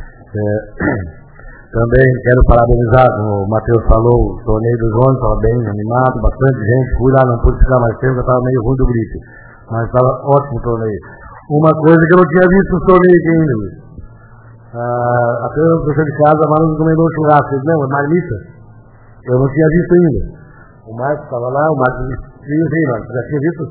Também quero parabenizar, como o Matheus falou, o torneio dos ônibus, estava bem animado, bastante gente, fui lá, não pude ficar mais tempo, estava meio ruim do gripe, mas estava ótimo o torneio. Uma coisa que eu não tinha visto os torneios ainda, até o professor de casa, a Manu encomendou um churrasco, ele disse, não, é marmita, eu não tinha visto ainda. O Marcos estava lá, o Marcos disse, Marcos, já tinha visto?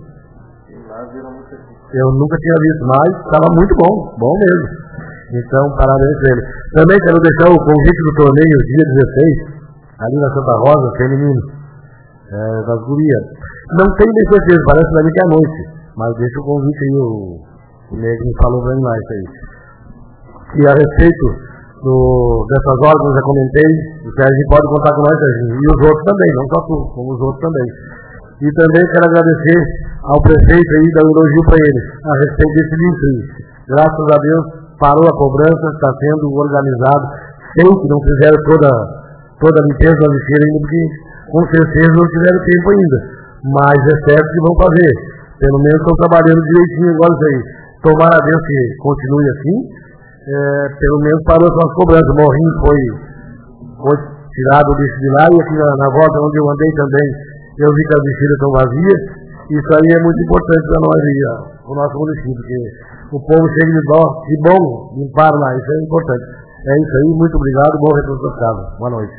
Eu nunca tinha visto, mas estava muito bom mesmo. Então, parabéns a ele. Também quero deixar o convite do torneio dia 16, ali na Santa Rosa, feminino, das gurias. Não tenho nem certeza, parece pra mim que é à noite, mas deixa o convite aí, o Negro me falou bem mais aí. E a respeito dessas horas que eu já comentei, o Sérgio pode contar com nós, Sérgio, e os outros também, não só tu, como os outros também. E também quero agradecer ao prefeito aí, dar um elogio para ele, a respeito desse livro. Graças a Deus, parou a cobrança, está sendo organizado. Sei que não fizeram toda a limpeza da lixeira ainda, porque com certeza não tiveram tempo ainda. Mas é certo que vão fazer. Pelo menos estão trabalhando direitinho agora isso aí. Tomara a Deus que continue assim. Pelo menos parou as cobranças. O morrinho foi tirado o lixo de lá e aqui na volta onde eu andei também, eu vi que as lixeiras estão vazias. Isso aí é muito importante para nós aí, o nosso município, porque o povo chega de bom limpar lá, isso é importante. É isso aí, muito obrigado, bom retorno para casa. Boa noite.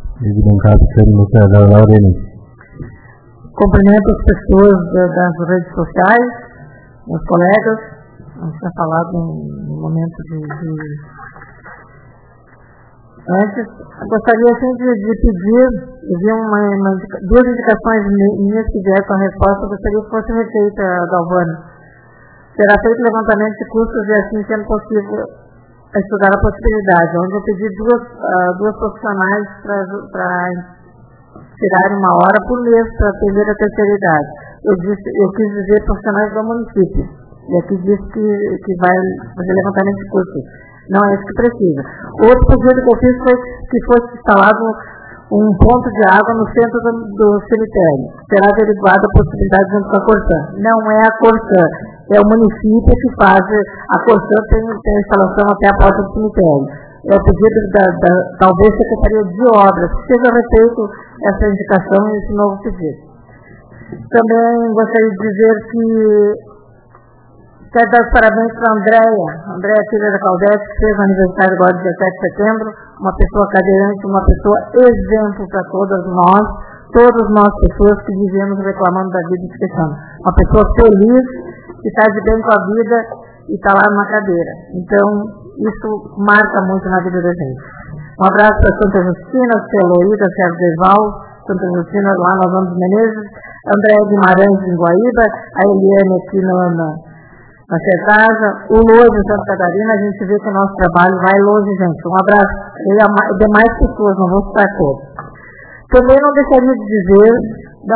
Cumprimento as pessoas das redes sociais, meus colegas, a gente tinha falado no momento de... Antes, gostaria assim de pedir, eu vi duas indicações minhas que vieram com a resposta, eu gostaria que fosse refeita, Galvani. Será feito levantamento de custos e assim sendo possível estudar a possibilidade, onde eu pedi duas profissionais para tirarem 1 hora por mês para atender a terceira idade. Eu quis dizer profissionais do município, e aqui disse que vai fazer levantamento de custos. Não é isso que precisa. Outro pedido que eu fiz foi que fosse instalado um ponto de água no centro do cemitério. Será averiguada a possibilidade junto com a Corsã. Não é a Corsã, é o município que faz. A Corsã tem a instalação até a porta do cemitério. É o pedido talvez Secretaria de Obras, que seja refeito essa indicação e esse novo pedido. Também gostaria de dizer que quero dar os parabéns para a Andréia, filha da Caldete, que fez o aniversário agora, 17 de setembro, uma pessoa cadeirante, uma pessoa exemplo para todas nós pessoas que vivemos reclamando da vida e esquecendo. Uma pessoa feliz, que está de bem com a vida e está lá numa cadeira. Então, isso marca muito na vida da gente. Um abraço para Santa Justina, Celoída, Sérgio Deval, Santa Justina lá na Vamos Menezes, André Guimarães em Guaíba, a Eliane aqui na Sertasa, o Lourdes em Santa Catarina. A gente vê que o nosso trabalho vai longe, gente. Um abraço e demais pessoas, não vou citar todos. Também não deixaria de dizer da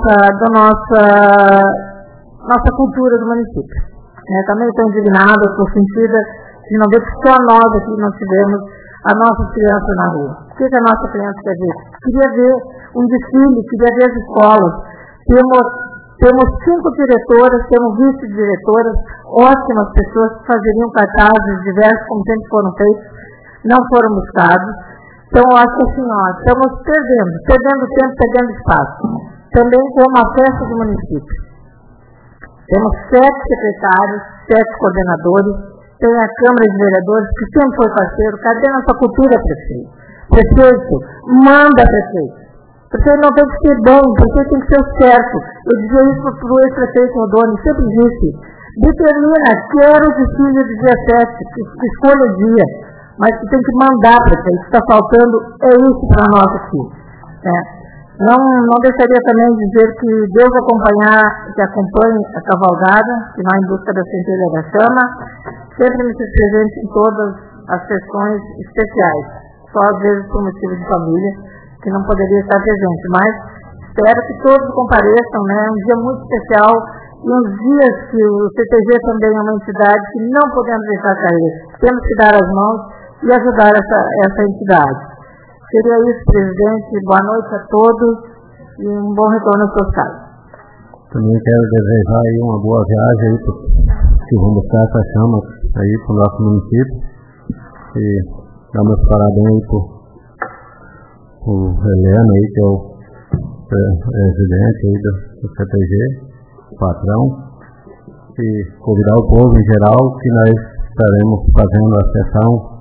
nossa cultura do município. Também estou indignada, estou sentida de não ver que só nós aqui não tivemos as nossas crianças na rua. O que a nossa criança quer ver? Queria ver um desfile, queria ver as escolas. Temos 5 diretoras, temos vice-diretoras, ótimas pessoas que fazeriam cartazes diversos, como sempre foram feitos, não foram buscados. Então, eu acho que assim, estamos perdendo tempo, perdendo espaço. Também como a festa do município. Temos 7 secretários, 7 coordenadores, tem a Câmara de Vereadores, que sempre foi parceiro. Cadê nossa cultura, prefeito? Prefeito, manda, prefeito. Prefeito não tem que ser bom, prefeito tem que ser certo. Eu dizia isso para o ex-prefeito Rodoni, sempre disse. Determina, quero o desfile do dia 7, que escolha o dia. Mas que tem que mandar, prefeito. O que está faltando é isso para nós aqui. Não deixaria também de dizer que Deus acompanhe a cavalgada, que vai em busca da centelha da chama, sempre me presente em todas as sessões especiais, só às vezes por motivo de família, que não poderia estar presente, mas espero que todos compareçam, um dia muito especial, e uns dias que o CTG também é uma entidade que não podemos deixar cair, temos que dar as mãos e ajudar essa entidade. Seria isso, presidente. Boa noite a todos e um bom retorno aos seus casas. Também quero desejar aí uma boa viagem aí que vão buscar essa chama aí para o nosso município e dar meus parabéns aí pro Helena aí, que é o presidente aí do CTG, o patrão, e convidar o povo em geral que nós estaremos fazendo a sessão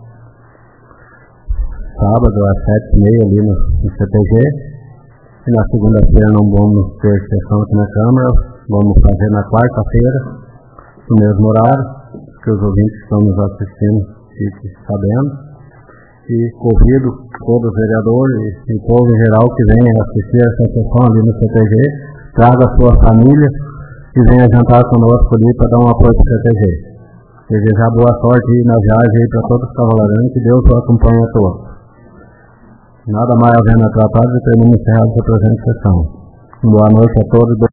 sábado às 7h30 ali no CTG, e na segunda-feira não vamos ter sessão aqui na Câmara, vamos fazer na quarta-feira, no mesmo horário, que os ouvintes que estão nos assistindo fiquem sabendo, e convido todos os vereadores e o povo em geral que venha assistir essa sessão ali no CTG, traga a sua família e venha jantar conosco ali para dar um apoio para o CTG. Desejar boa sorte na viagem para todos os cavaleiros, que Deus os acompanhe a todos. Nada mais havendo atrapalhado, termino encerrado essa presente sessão. Boa noite a todos.